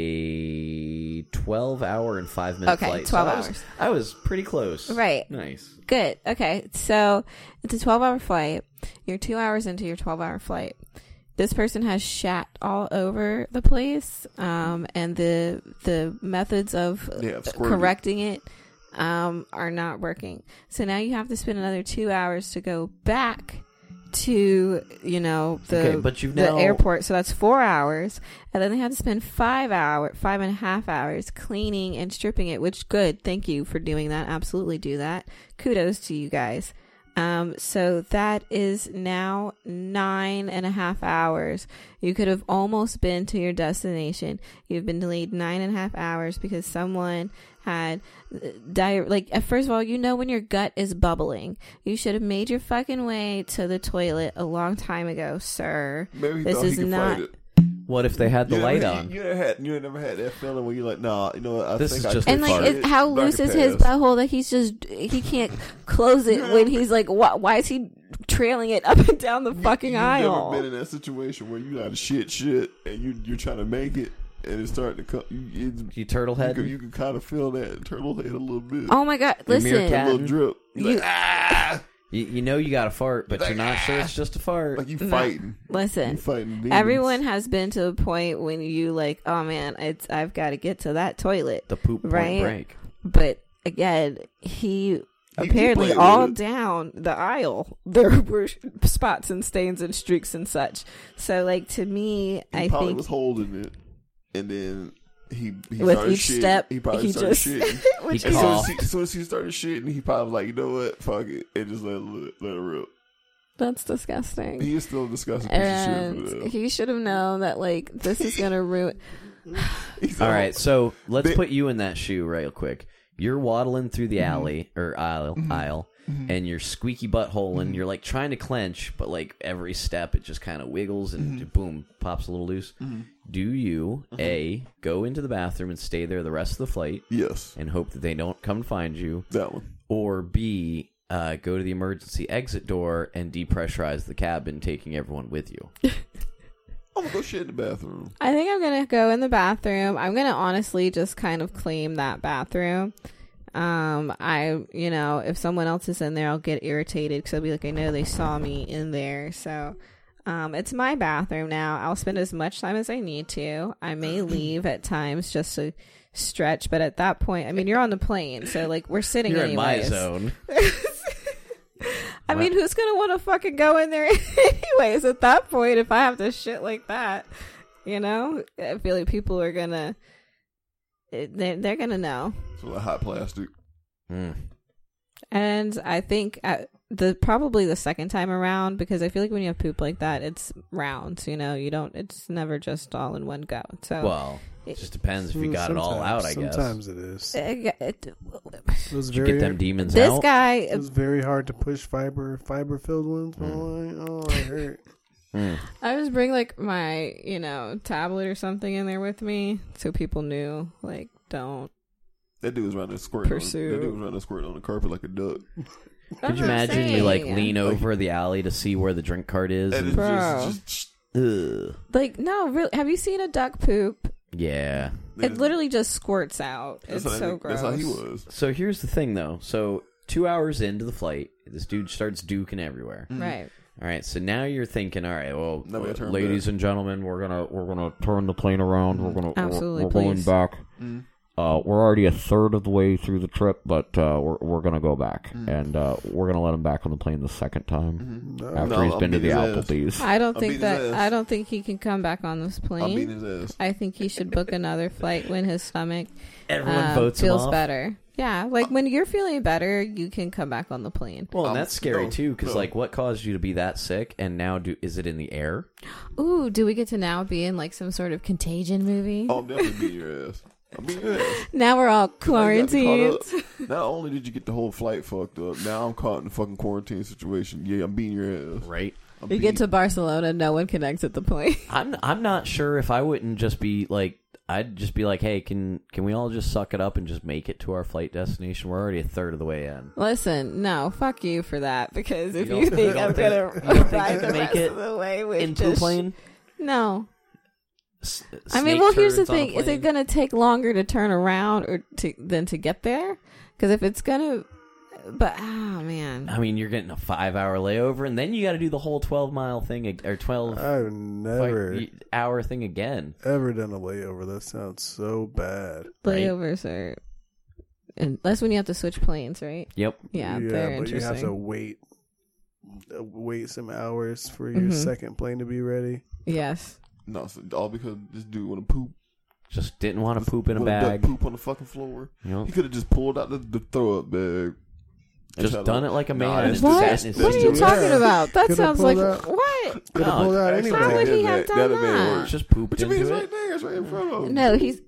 a 12-hour and 5-minute flight. Okay, 12 hours. I was pretty close. Right. Nice. Good. Okay, so it's a 12-hour flight. You're 2 hours into your 12-hour flight. This person has shat all over the place, and the methods of correcting it are not working. So now you have to spend another 2 hours to go back to the airport. So that's 4 hours, and then they have to spend 5.5 hours cleaning and stripping it. Which good, thank you for doing that. Absolutely do that. Kudos to you guys. So that is now 9.5 hours. You could have almost been to your destination. You've been delayed 9.5 hours because someone had first of all, when your gut is bubbling, you should have made your fucking way to the toilet a long time ago, sir. Maybe this is not. What if they had the light on? You never had that feeling where you're like, nah, you know what? This is just and like, how loose is his butthole that he can't close it when he's like, why is he trailing it up and down the fucking aisle? You've never been in that situation where you got shit, and you're trying to make it, and it's starting to come. You turtle head. You can kind of feel that turtle head a little bit. Oh my god! Listen, a little drip. You know you got to fart, but you're not sure it's just a fart. Like you fighting. Listen, you fighting demons. Everyone has been to a point when you like, oh man, I've got to get to that toilet. The poop point break. But again, he apparently all down the aisle there were spots and stains and streaks and such. So like to me, I think he was holding it, and then he with started each shitting. step he probably started shitting. As soon as he started shitting, he probably was like, you know what, fuck it, and just let it rip. That's disgusting. He is still a disgusting and piece of shit. He should have known that like this is gonna ruin. All right, so let's put you in that shoe real quick. You're waddling through the alley or aisle, and you're squeaky butthole, and you're like trying to clench, but like every step it just kind of wiggles and boom, pops a little loose. Do you A, go into the bathroom and stay there the rest of the flight? Yes. And hope that they don't come find you? That one. Or B, go to the emergency exit door and depressurize the cabin, taking everyone with you? I'm gonna go shit in the bathroom. I think I'm gonna go in the bathroom. I'm gonna honestly just kind of claim that bathroom. If someone else is in there, I'll get irritated because I'll be like, I know they saw me in there. So, it's my bathroom now. I'll spend as much time as I need to. I may leave at times just to stretch, but at that point, I mean, you're on the plane, so like we're sitting. You're anyways. in my zone. I mean, who's gonna want to fucking go in there anyways? At that point, if I have to shit like that, I feel like people are gonna. They're gonna know. It's like hot plastic. And I think probably the second time around, because I feel like when you have poop like that, it's rounds. It's never just all in one go. So well, it just depends if you got it all out. I guess sometimes it is. It was very, get them demons this out. This guy. It was very hard to push fiber filled ones. Oh, it hurt. I just bring like my tablet or something in there with me, so people knew don't. That dude was running a squirt. That dude was running a squirt on the carpet like a duck. Could you imagine you lean over the alley to see where the drink cart is? And just no, really. Have you seen a duck poop? Yeah. It literally just squirts out. It's so gross. That's how he was. So here's the thing, though. So 2 hours into the flight, this dude starts duking everywhere. Right. All right, so now you're thinking, all right, well, ladies and gentlemen, we're gonna turn the plane around. We're going back. Mm. We're already a third of the way through the trip, but we're gonna go back, and we're gonna let him back on the plane the second time after he's been to the Applebee's. I don't think he can come back on this plane. I'll beat his ass. I think he should book another flight when his stomach everyone votes feels him off. Better. Yeah, when you're feeling better, you can come back on the plane. Well, and that's scary too, because what caused you to be that sick, and now is it in the air? Ooh, do we get to now be in some sort of Contagion movie? I'll definitely beat your ass. I'll beat your ass. Now we're all quarantined. Not only did you get the whole flight fucked up, now I'm caught in a fucking quarantine situation. Yeah, I'm beating your ass. Right. You get to Barcelona, no one can exit the plane. I'm not sure if I wouldn't just be I'd just be like, hey, can we all just suck it up and just make it to our flight destination? We're already a third of the way in. Listen, no, fuck you for that, because if you think I'm going to ride the rest of the way with into a plane? No. I mean, well, here's the thing. Is it going to take longer to turn around than to get there? Because if it's going to... But, oh, man. I mean, you're getting a 5-hour layover, and then you got to do the whole 12-mile thing, or 12... I've never... hour thing again. Ever done a layover. That sounds so bad. Layovers are... Unless when you have to switch planes, right? Yep. Yeah, they're interesting. You have to wait some hours for your second plane to be ready. Yes. No, all because this dude want to poop. Just didn't want to poop in a bag. Poop on the fucking floor. Yep. He could have just pulled out the throw up bag. Just done it like a man. What are you talking about? That sounds like what? Could have pulled out anyway. How would he have done that? Just pooped into it. Right there, it's right in front of him. No, he's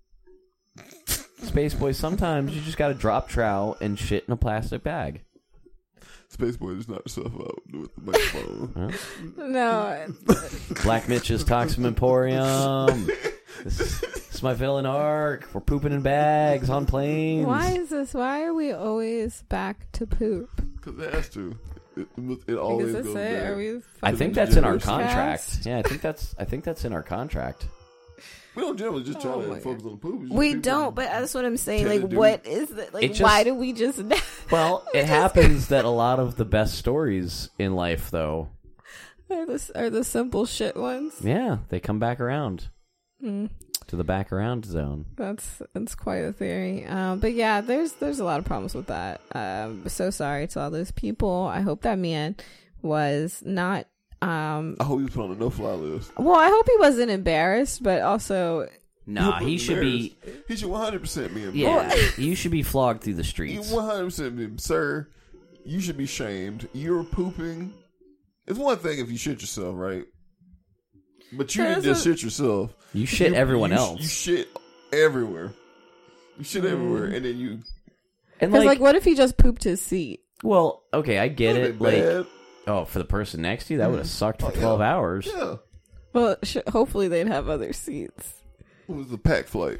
Space Boy. Sometimes you just got to drop trowel and shit in a plastic bag. Space Boy just knocked himself out with the microphone. No. Black Mitch's Toxin Emporium. This is my villain arc. We're pooping in bags on planes. Why is this? Why are we always back to poop? Because it has to. It always goes back. I think that's in our contract. Yeah, I think that's in our contract. We don't generally just try to focus on the poop. We don't, but that's what I'm saying. What is it? Why do we just... Well, it happens that a lot of the best stories in life, though... Are the simple shit ones. Yeah, they come back around. To the back around zone. That's quite a theory. But yeah, there's a lot of problems with that. So sorry to all those people. I hope that man was not... I hope he was put on a no-fly list. Well, I hope he wasn't embarrassed, but also... Nah, he should be... He should 100% be embarrassed. Yeah, you should be flogged through the streets. You 100% be... Sir, you should be shamed. You're pooping. It's one thing if you shit yourself, right? But you didn't just shit yourself. You shit everyone else. You shit everywhere. You shit everywhere, and then you... Because, what if he just pooped his seat? Well, okay, I get it. Bad. Oh, for the person next to you, that would have sucked for 12 hours. Yeah. Well, hopefully they'd have other seats. It was a packed flight.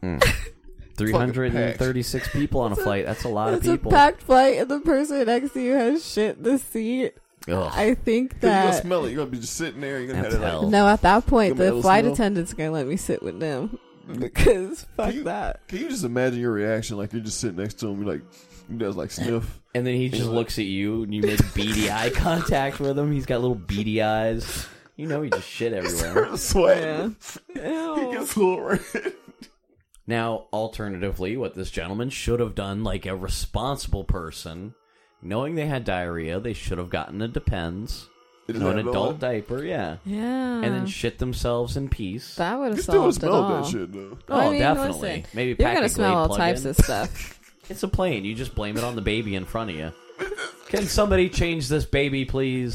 336 people on a flight. That's a lot of people. It's a packed flight, and the person next to you has shit in the seat. Ugh. I think that... You're going to smell it. You're going to be just sitting there. You're going to have it No, at that point, the flight attendant's going to let me sit with them. Because fuck that. Can you just imagine your reaction? Like, you're just sitting next to him. You're like... He does sniff. And then he just looks at you and you make beady eye contact with him. He's got little beady eyes. You know he just shit everywhere. He starts sweating. Yeah. He gets a little red. Now, alternatively, what this gentleman should have done, like a responsible person, knowing they had diarrhea, they should have gotten a Depends. An adult diaper, yeah. Yeah. And then shit themselves in peace. That would have solved it all. That shit, though. Oh, definitely. Listen, maybe you're going to smell all types of stuff. It's a plane. You just blame it on the baby in front of you. Can somebody change this baby, please?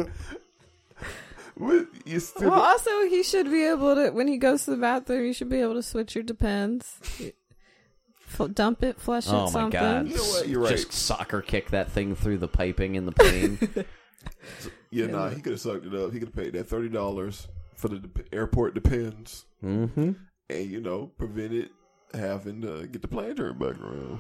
Well, also, he should be able to, when he goes to the bathroom, he should be able to switch your Depends. Dump it, flush it, something. Oh my God. You know what? You're right. Just soccer kick that thing through the piping in the plane. He could have sucked it up. He could have paid that $30 for the airport Depends. Mm-hmm. And, prevented having to get the plane turned back around.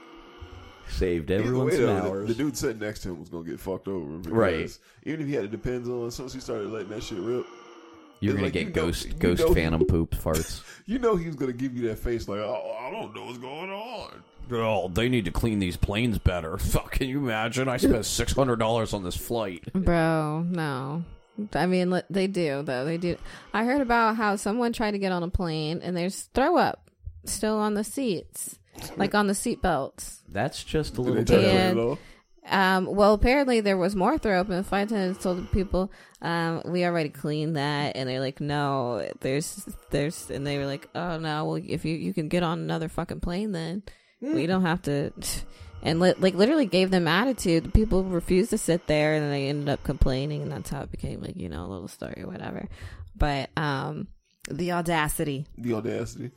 Saved everyone some hours. The dude sitting next to him was going to get fucked over. Right. Even if he had it Depends on, as soon as he started letting that shit rip. You're going to get ghost phantom poop farts. He was going to give you that face like, oh, I don't know what's going on. Oh, they need to clean these planes better. Fuck, can you imagine? I spent $600 on this flight. Bro, no. I mean, they do, though. They do. I heard about how someone tried to get on a plane and there's throw up still on the seats, like on the seat belts. That's just a little bit. Well, apparently there was more throw up, and the flight attendants told the people, we already cleaned that, and they're like, no, there's, and they were like, oh no, well, if you can get on another fucking plane, then we don't have to, and literally gave them attitude. The people refused to sit there, and then they ended up complaining, and that's how it became a little story or whatever. But the audacity. The audacity.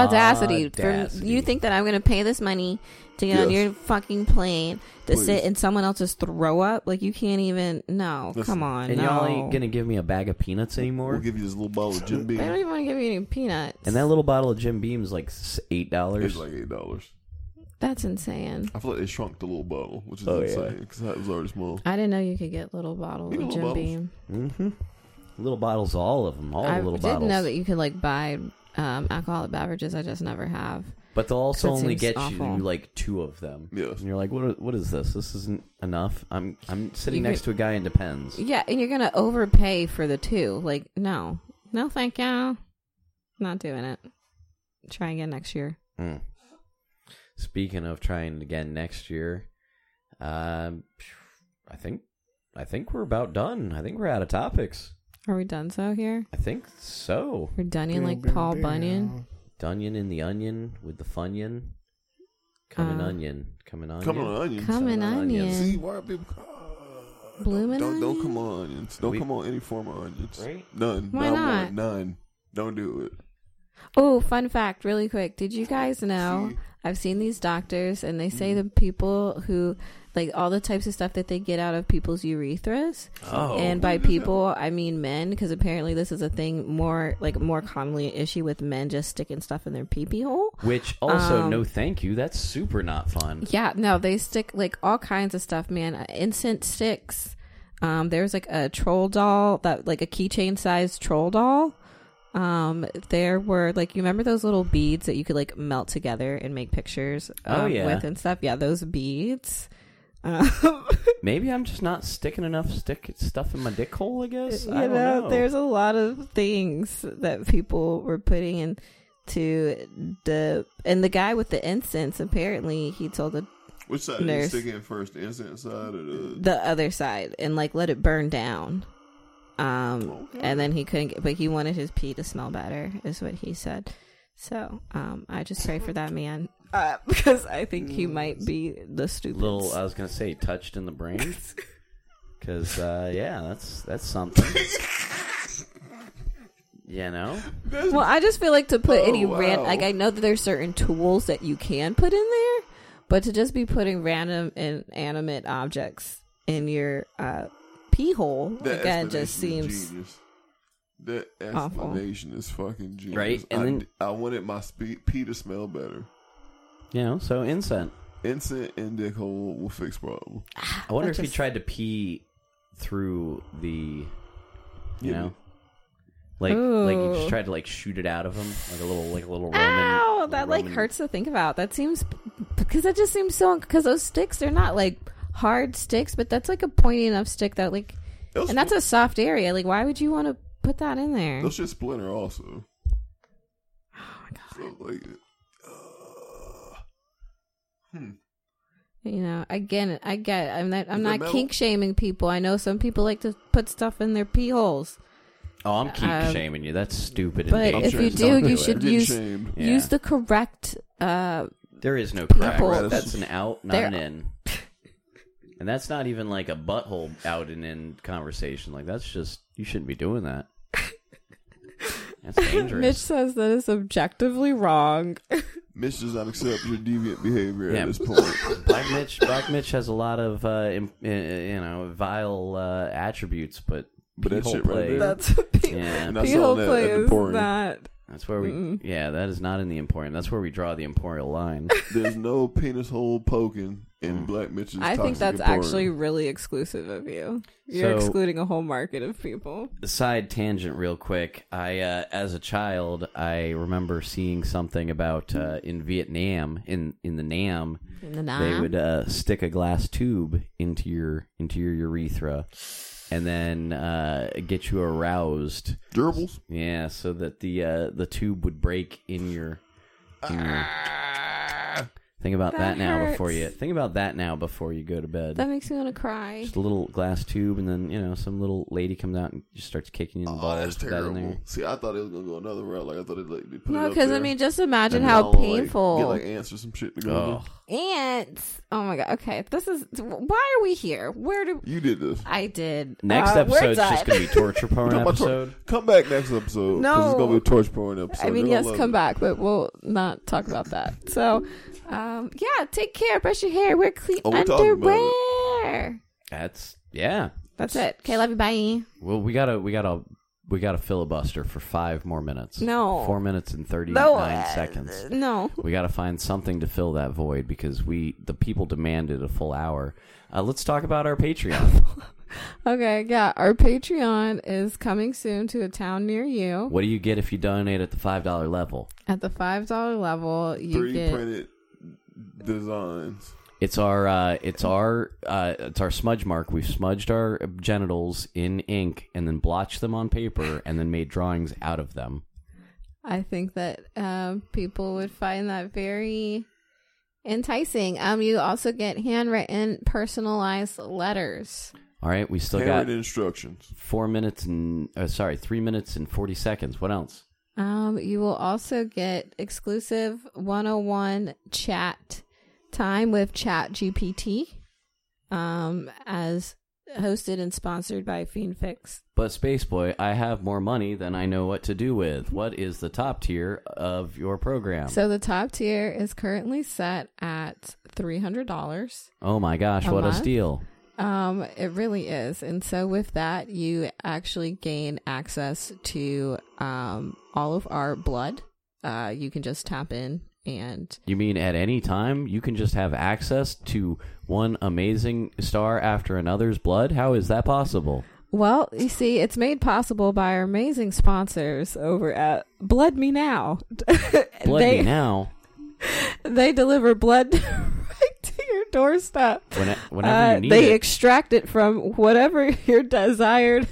For you think that I'm going to pay this money to get on your fucking plane to sit in someone else's throw up? Like, you can't even. No, listen, come on. And y'all ain't going to give me a bag of peanuts anymore? We'll give you this little bottle of Jim Beam. I don't even want to give you any peanuts. And that little bottle of Jim Beam is like $8. It's like $8. That's insane. I feel like they shrunk the little bottle, which is insane because it was already small. I didn't know you could get little bottles of Jim Beam. Mm-hmm. Little bottles, all of them, the little bottles. I didn't know that you could buy alcoholic beverages. I just never have. But they'll also only get you like 2 of them. Yes. And you're like, what is this? This isn't enough. I'm sitting next to a guy in Depends. Yeah, and you're gonna overpay for the 2. Like, no, thank you. Not doing it. Try again next year. Speaking of trying again next year, I think we're about done. I think we're out of topics. Are we done so here? I think so. We're Dunyan like Paul Bunyan. Dunyan in the onion with the Funyun. Coming onion. See, why are people... Bloomin' onion? Don't come on onions. Don't come on any form of onions. Right? None. Why not? None. Don't do it. Oh, fun fact, really quick. Did you guys know... I've seen these doctors, and they say the people who, like, all the types of stuff that they get out of people's urethras. Oh. And by people, I mean men, because apparently this is a thing more commonly an issue with men just sticking stuff in their pee-pee hole. Which also, no thank you. That's super not fun. Yeah, no, they stick, like, all kinds of stuff, man. Incense sticks. There's, like, a troll doll, like a keychain-sized troll doll. There were, like, you remember those little beads that you could, like, melt together and make pictures with and stuff? Yeah, those beads. Maybe I'm just not sticking enough stuff in my dick hole, I guess. I don't know. There's a lot of things that people were putting into and the guy with the incense, apparently, he told the Which side did you stick in first, the incense side or the other side, and, like, let it burn down. And then he couldn't but he wanted his pee to smell better, is what he said. So, I just pray for that man, because I think he might be the stupid. I was gonna say, touched in the brain, because that's something. You know. Well, I just feel like to put like, I know that there's certain tools that you can put in there, but to just be putting random inanimate objects in your pee hole again just seems genius. That explanation is fucking genius, right? And then I wanted my pee to smell better. You know, so incense and dick hole will fix problem. I wonder if he tried to pee through the, you know, like you just tried to, like, shoot it out of him like a little Roman. Ow, that Roman. Like hurts to think about. That seems, because that just seems so, because those sticks, they're not like hard sticks, but that's like a pointy enough stick that, like, and that's a soft area. Like, why would you want to put that in there? Those shit splinter also. Oh my god! So, like, You know, again, I get it. I'm not kink shaming people. I know some people like to put stuff in their pee holes. Oh, I'm kink shaming you. That's stupid. But if you do, you should use the correct. There is no correct. That's an out, not an in. And that's not even like a butthole out and in conversation. Like, that's just, you shouldn't be doing that. That's dangerous. Mitch says that is objectively wrong. Mitch does not accept your deviant behavior at this point. Black Mitch has a lot of, vile attributes, but that shit play, right there. That's pee-hole play is not. That's where we, that is not in the Emporium. That's where we draw the Emporial line. There's no penis hole poking in Black Mitch's I think that's Emporium. actually really exclusive of you. You're excluding a whole market of people. Side tangent real quick. As a child, I remember seeing something about in Vietnam, in the Nam, they would stick a glass tube into your urethra and then get you aroused. Gerbils? Yeah, so that the tube would break in your Think about that now before you go to bed. That makes me want to cry. Just a little glass tube, and then some little lady comes out and just starts kicking you in the balls. That's terrible. That in there. See, I thought it was gonna go another route. Like I thought they put no, it up because there. I mean, just imagine how painful. Get like ants or some shit to go. Ants. Oh my god. Okay, this is. Why are we here? Where do you did this? I did. Next episode's just gonna be torture porn episode. Come back next episode. No, it's gonna be a torture porn episode. I mean, yes, come back, but we'll not talk about that. So. Take care. Brush your hair. Wear clean underwear. That's it. Okay, love you. Bye. Well, we gotta filibuster for 5 more minutes. No, 4 minutes and 39 seconds. No, we gotta find something to fill that void because the people demanded a full hour. Let's talk about our Patreon. Okay, yeah, our Patreon is coming soon to a town near you. What do you get if you donate at the $5 level? At the $5 level, you 3 get printed designs. It's our smudge mark. We've smudged our genitals in ink and then blotched them on paper and then made drawings out of them. I think that people would find that very enticing. You also get handwritten, personalized letters. All right, we still got instructions. 3 minutes and 40 seconds. What else? You will also get exclusive 101 chat time with ChatGPT, as hosted and sponsored by FiendFix. But Spaceboy, I have more money than I know what to do with. What is the top tier of your program? So the top tier is currently set at $300. Oh my gosh, what a steal. It really is. And so with that, you actually gain access to all of our blood. You can just tap in and... You mean at any time you can just have access to one amazing star after another's blood? How is that possible? Well, you see, it's made possible by our amazing sponsors over at Blood Me Now. Me Now? They deliver blood right to your doorstep. Whenever you need they it. extract it from whoever your desired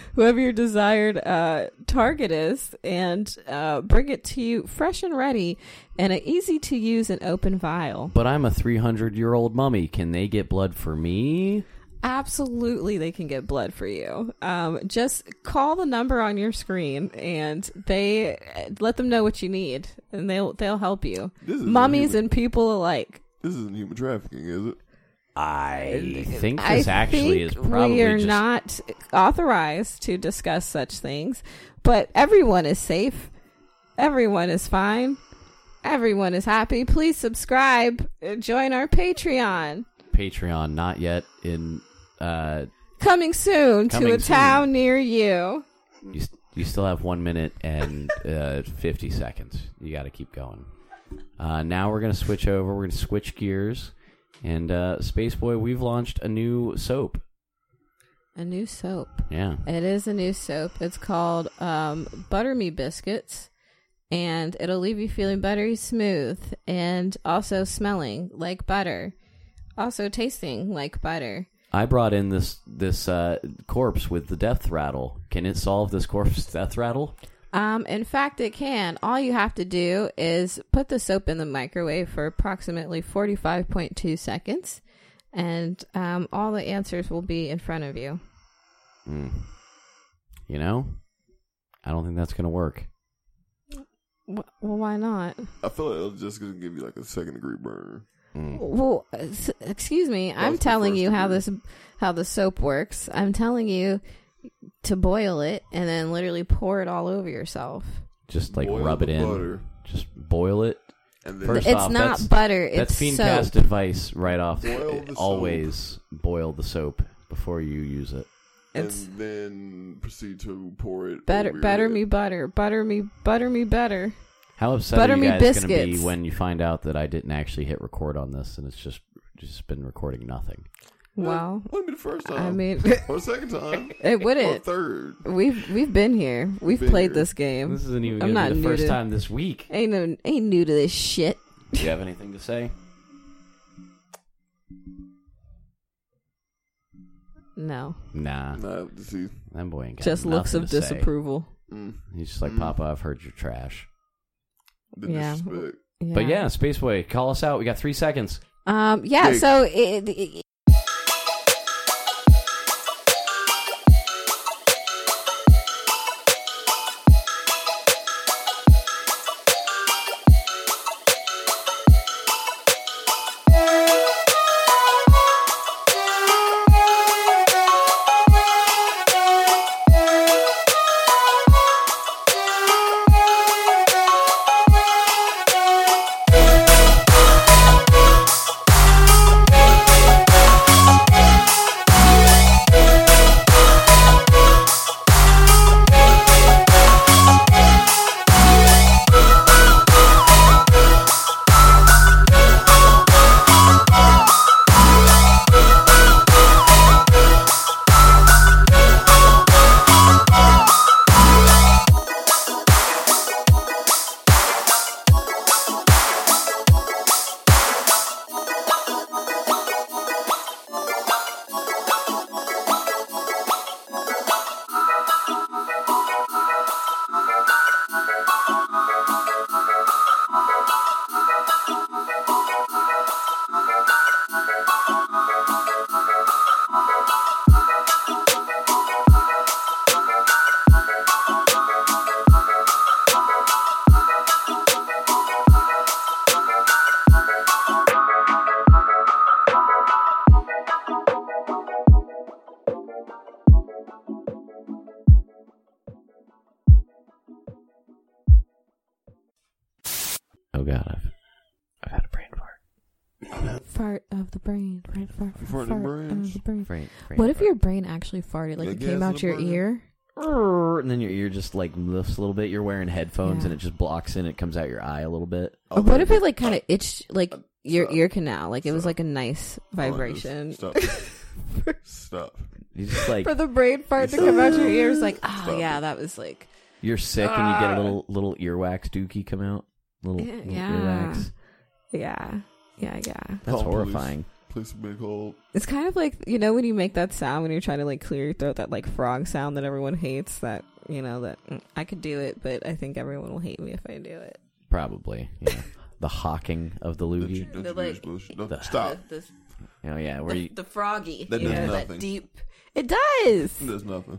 target is, and bring it to you fresh and ready in an easy to use and open vial. But I'm a 300-year-old mummy. Can they get blood for me? Absolutely, they can get blood for you. Just call the number on your screen, and they let them know what you need, and they'll help you. Mummies and people alike. This isn't human trafficking, is it? I think this actually is probably we are not authorized to discuss such things, but everyone is safe. Everyone is fine. Everyone is happy. Please subscribe. Join our Patreon. Patreon, not yet in... coming soon to a town near you. You still have 1 minute and 50 seconds. You got to keep going. Now we're going to switch over. We're going to switch gears. And Spaceboy, we've launched a new soap. A new soap. Yeah. It is a new soap. It's called Butter Me Biscuits. And it'll leave you feeling buttery smooth and also smelling like butter. Also tasting like butter. I brought in this corpse with the death rattle. Can it solve this corpse death rattle? In fact, it can. All you have to do is put the soap in the microwave for approximately 45.2 seconds, and all the answers will be in front of you. You know, I don't think that's going to work. Well, why not? I feel like it's just going to give you like a second-degree burn. Well, excuse me. I'm telling you how the soap works. I'm telling you to boil it and then literally pour it all over yourself. Just like rub it in. Butter. Just boil it. And then it's not butter. It's that's Fiendcast advice right off. Always boil the soap before you use it. And then proceed to pour it. Butter me better. How upset are you guys going to be when you find out that I didn't actually hit record on this and it's just been recording nothing? Well, wouldn't be the first time. I mean, or the second time. It wouldn't. Or third. We've been here. We've played this game. This isn't even going to be the first time this week. Ain't new to this shit. Do you have anything to say? No. Nah. See. That boy ain't got just looks of disapproval. He's just like, Papa, I've heard you're trash. The disrespect. Yeah. But yeah, Spaceboy, call us out. We got 3 seconds. Yeah, so Oh God, I've had a brain fart. Fart of the brain. Fart of the brain. Brain What if your brain actually farted? Like it came out your ear? And then your ear just like lifts a little bit. You're wearing headphones and it just blocks in. It comes out your eye a little bit. Or what if it like kind of itched like your ear canal? Like it was like a nice vibration. Stop. You just like for the brain fart to come out your ears. Like yeah, that was like you're sick and you get a little earwax dookie come out. Little earwax. Yeah. That's horrifying. Please be cold. It's kind of like, you know, when you make that sound when you're trying to like clear your throat, that like frog sound that everyone hates, that, you know, that I could do it, but I think everyone will hate me if I do it. Probably. Yeah. The hawking of the loogie. Stop. Where the froggy. That does nothing. That deep. It does. It does nothing.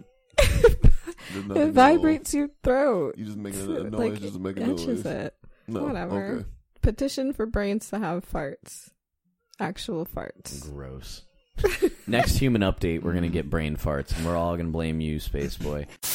It vibrates your throat. You just make a noise like, just to make a noise. It. No, whatever. Okay. Petition for brains to have farts. Actual farts. Gross. Next human update, we're going to get brain farts, and we're all going to blame you, Spaceboy.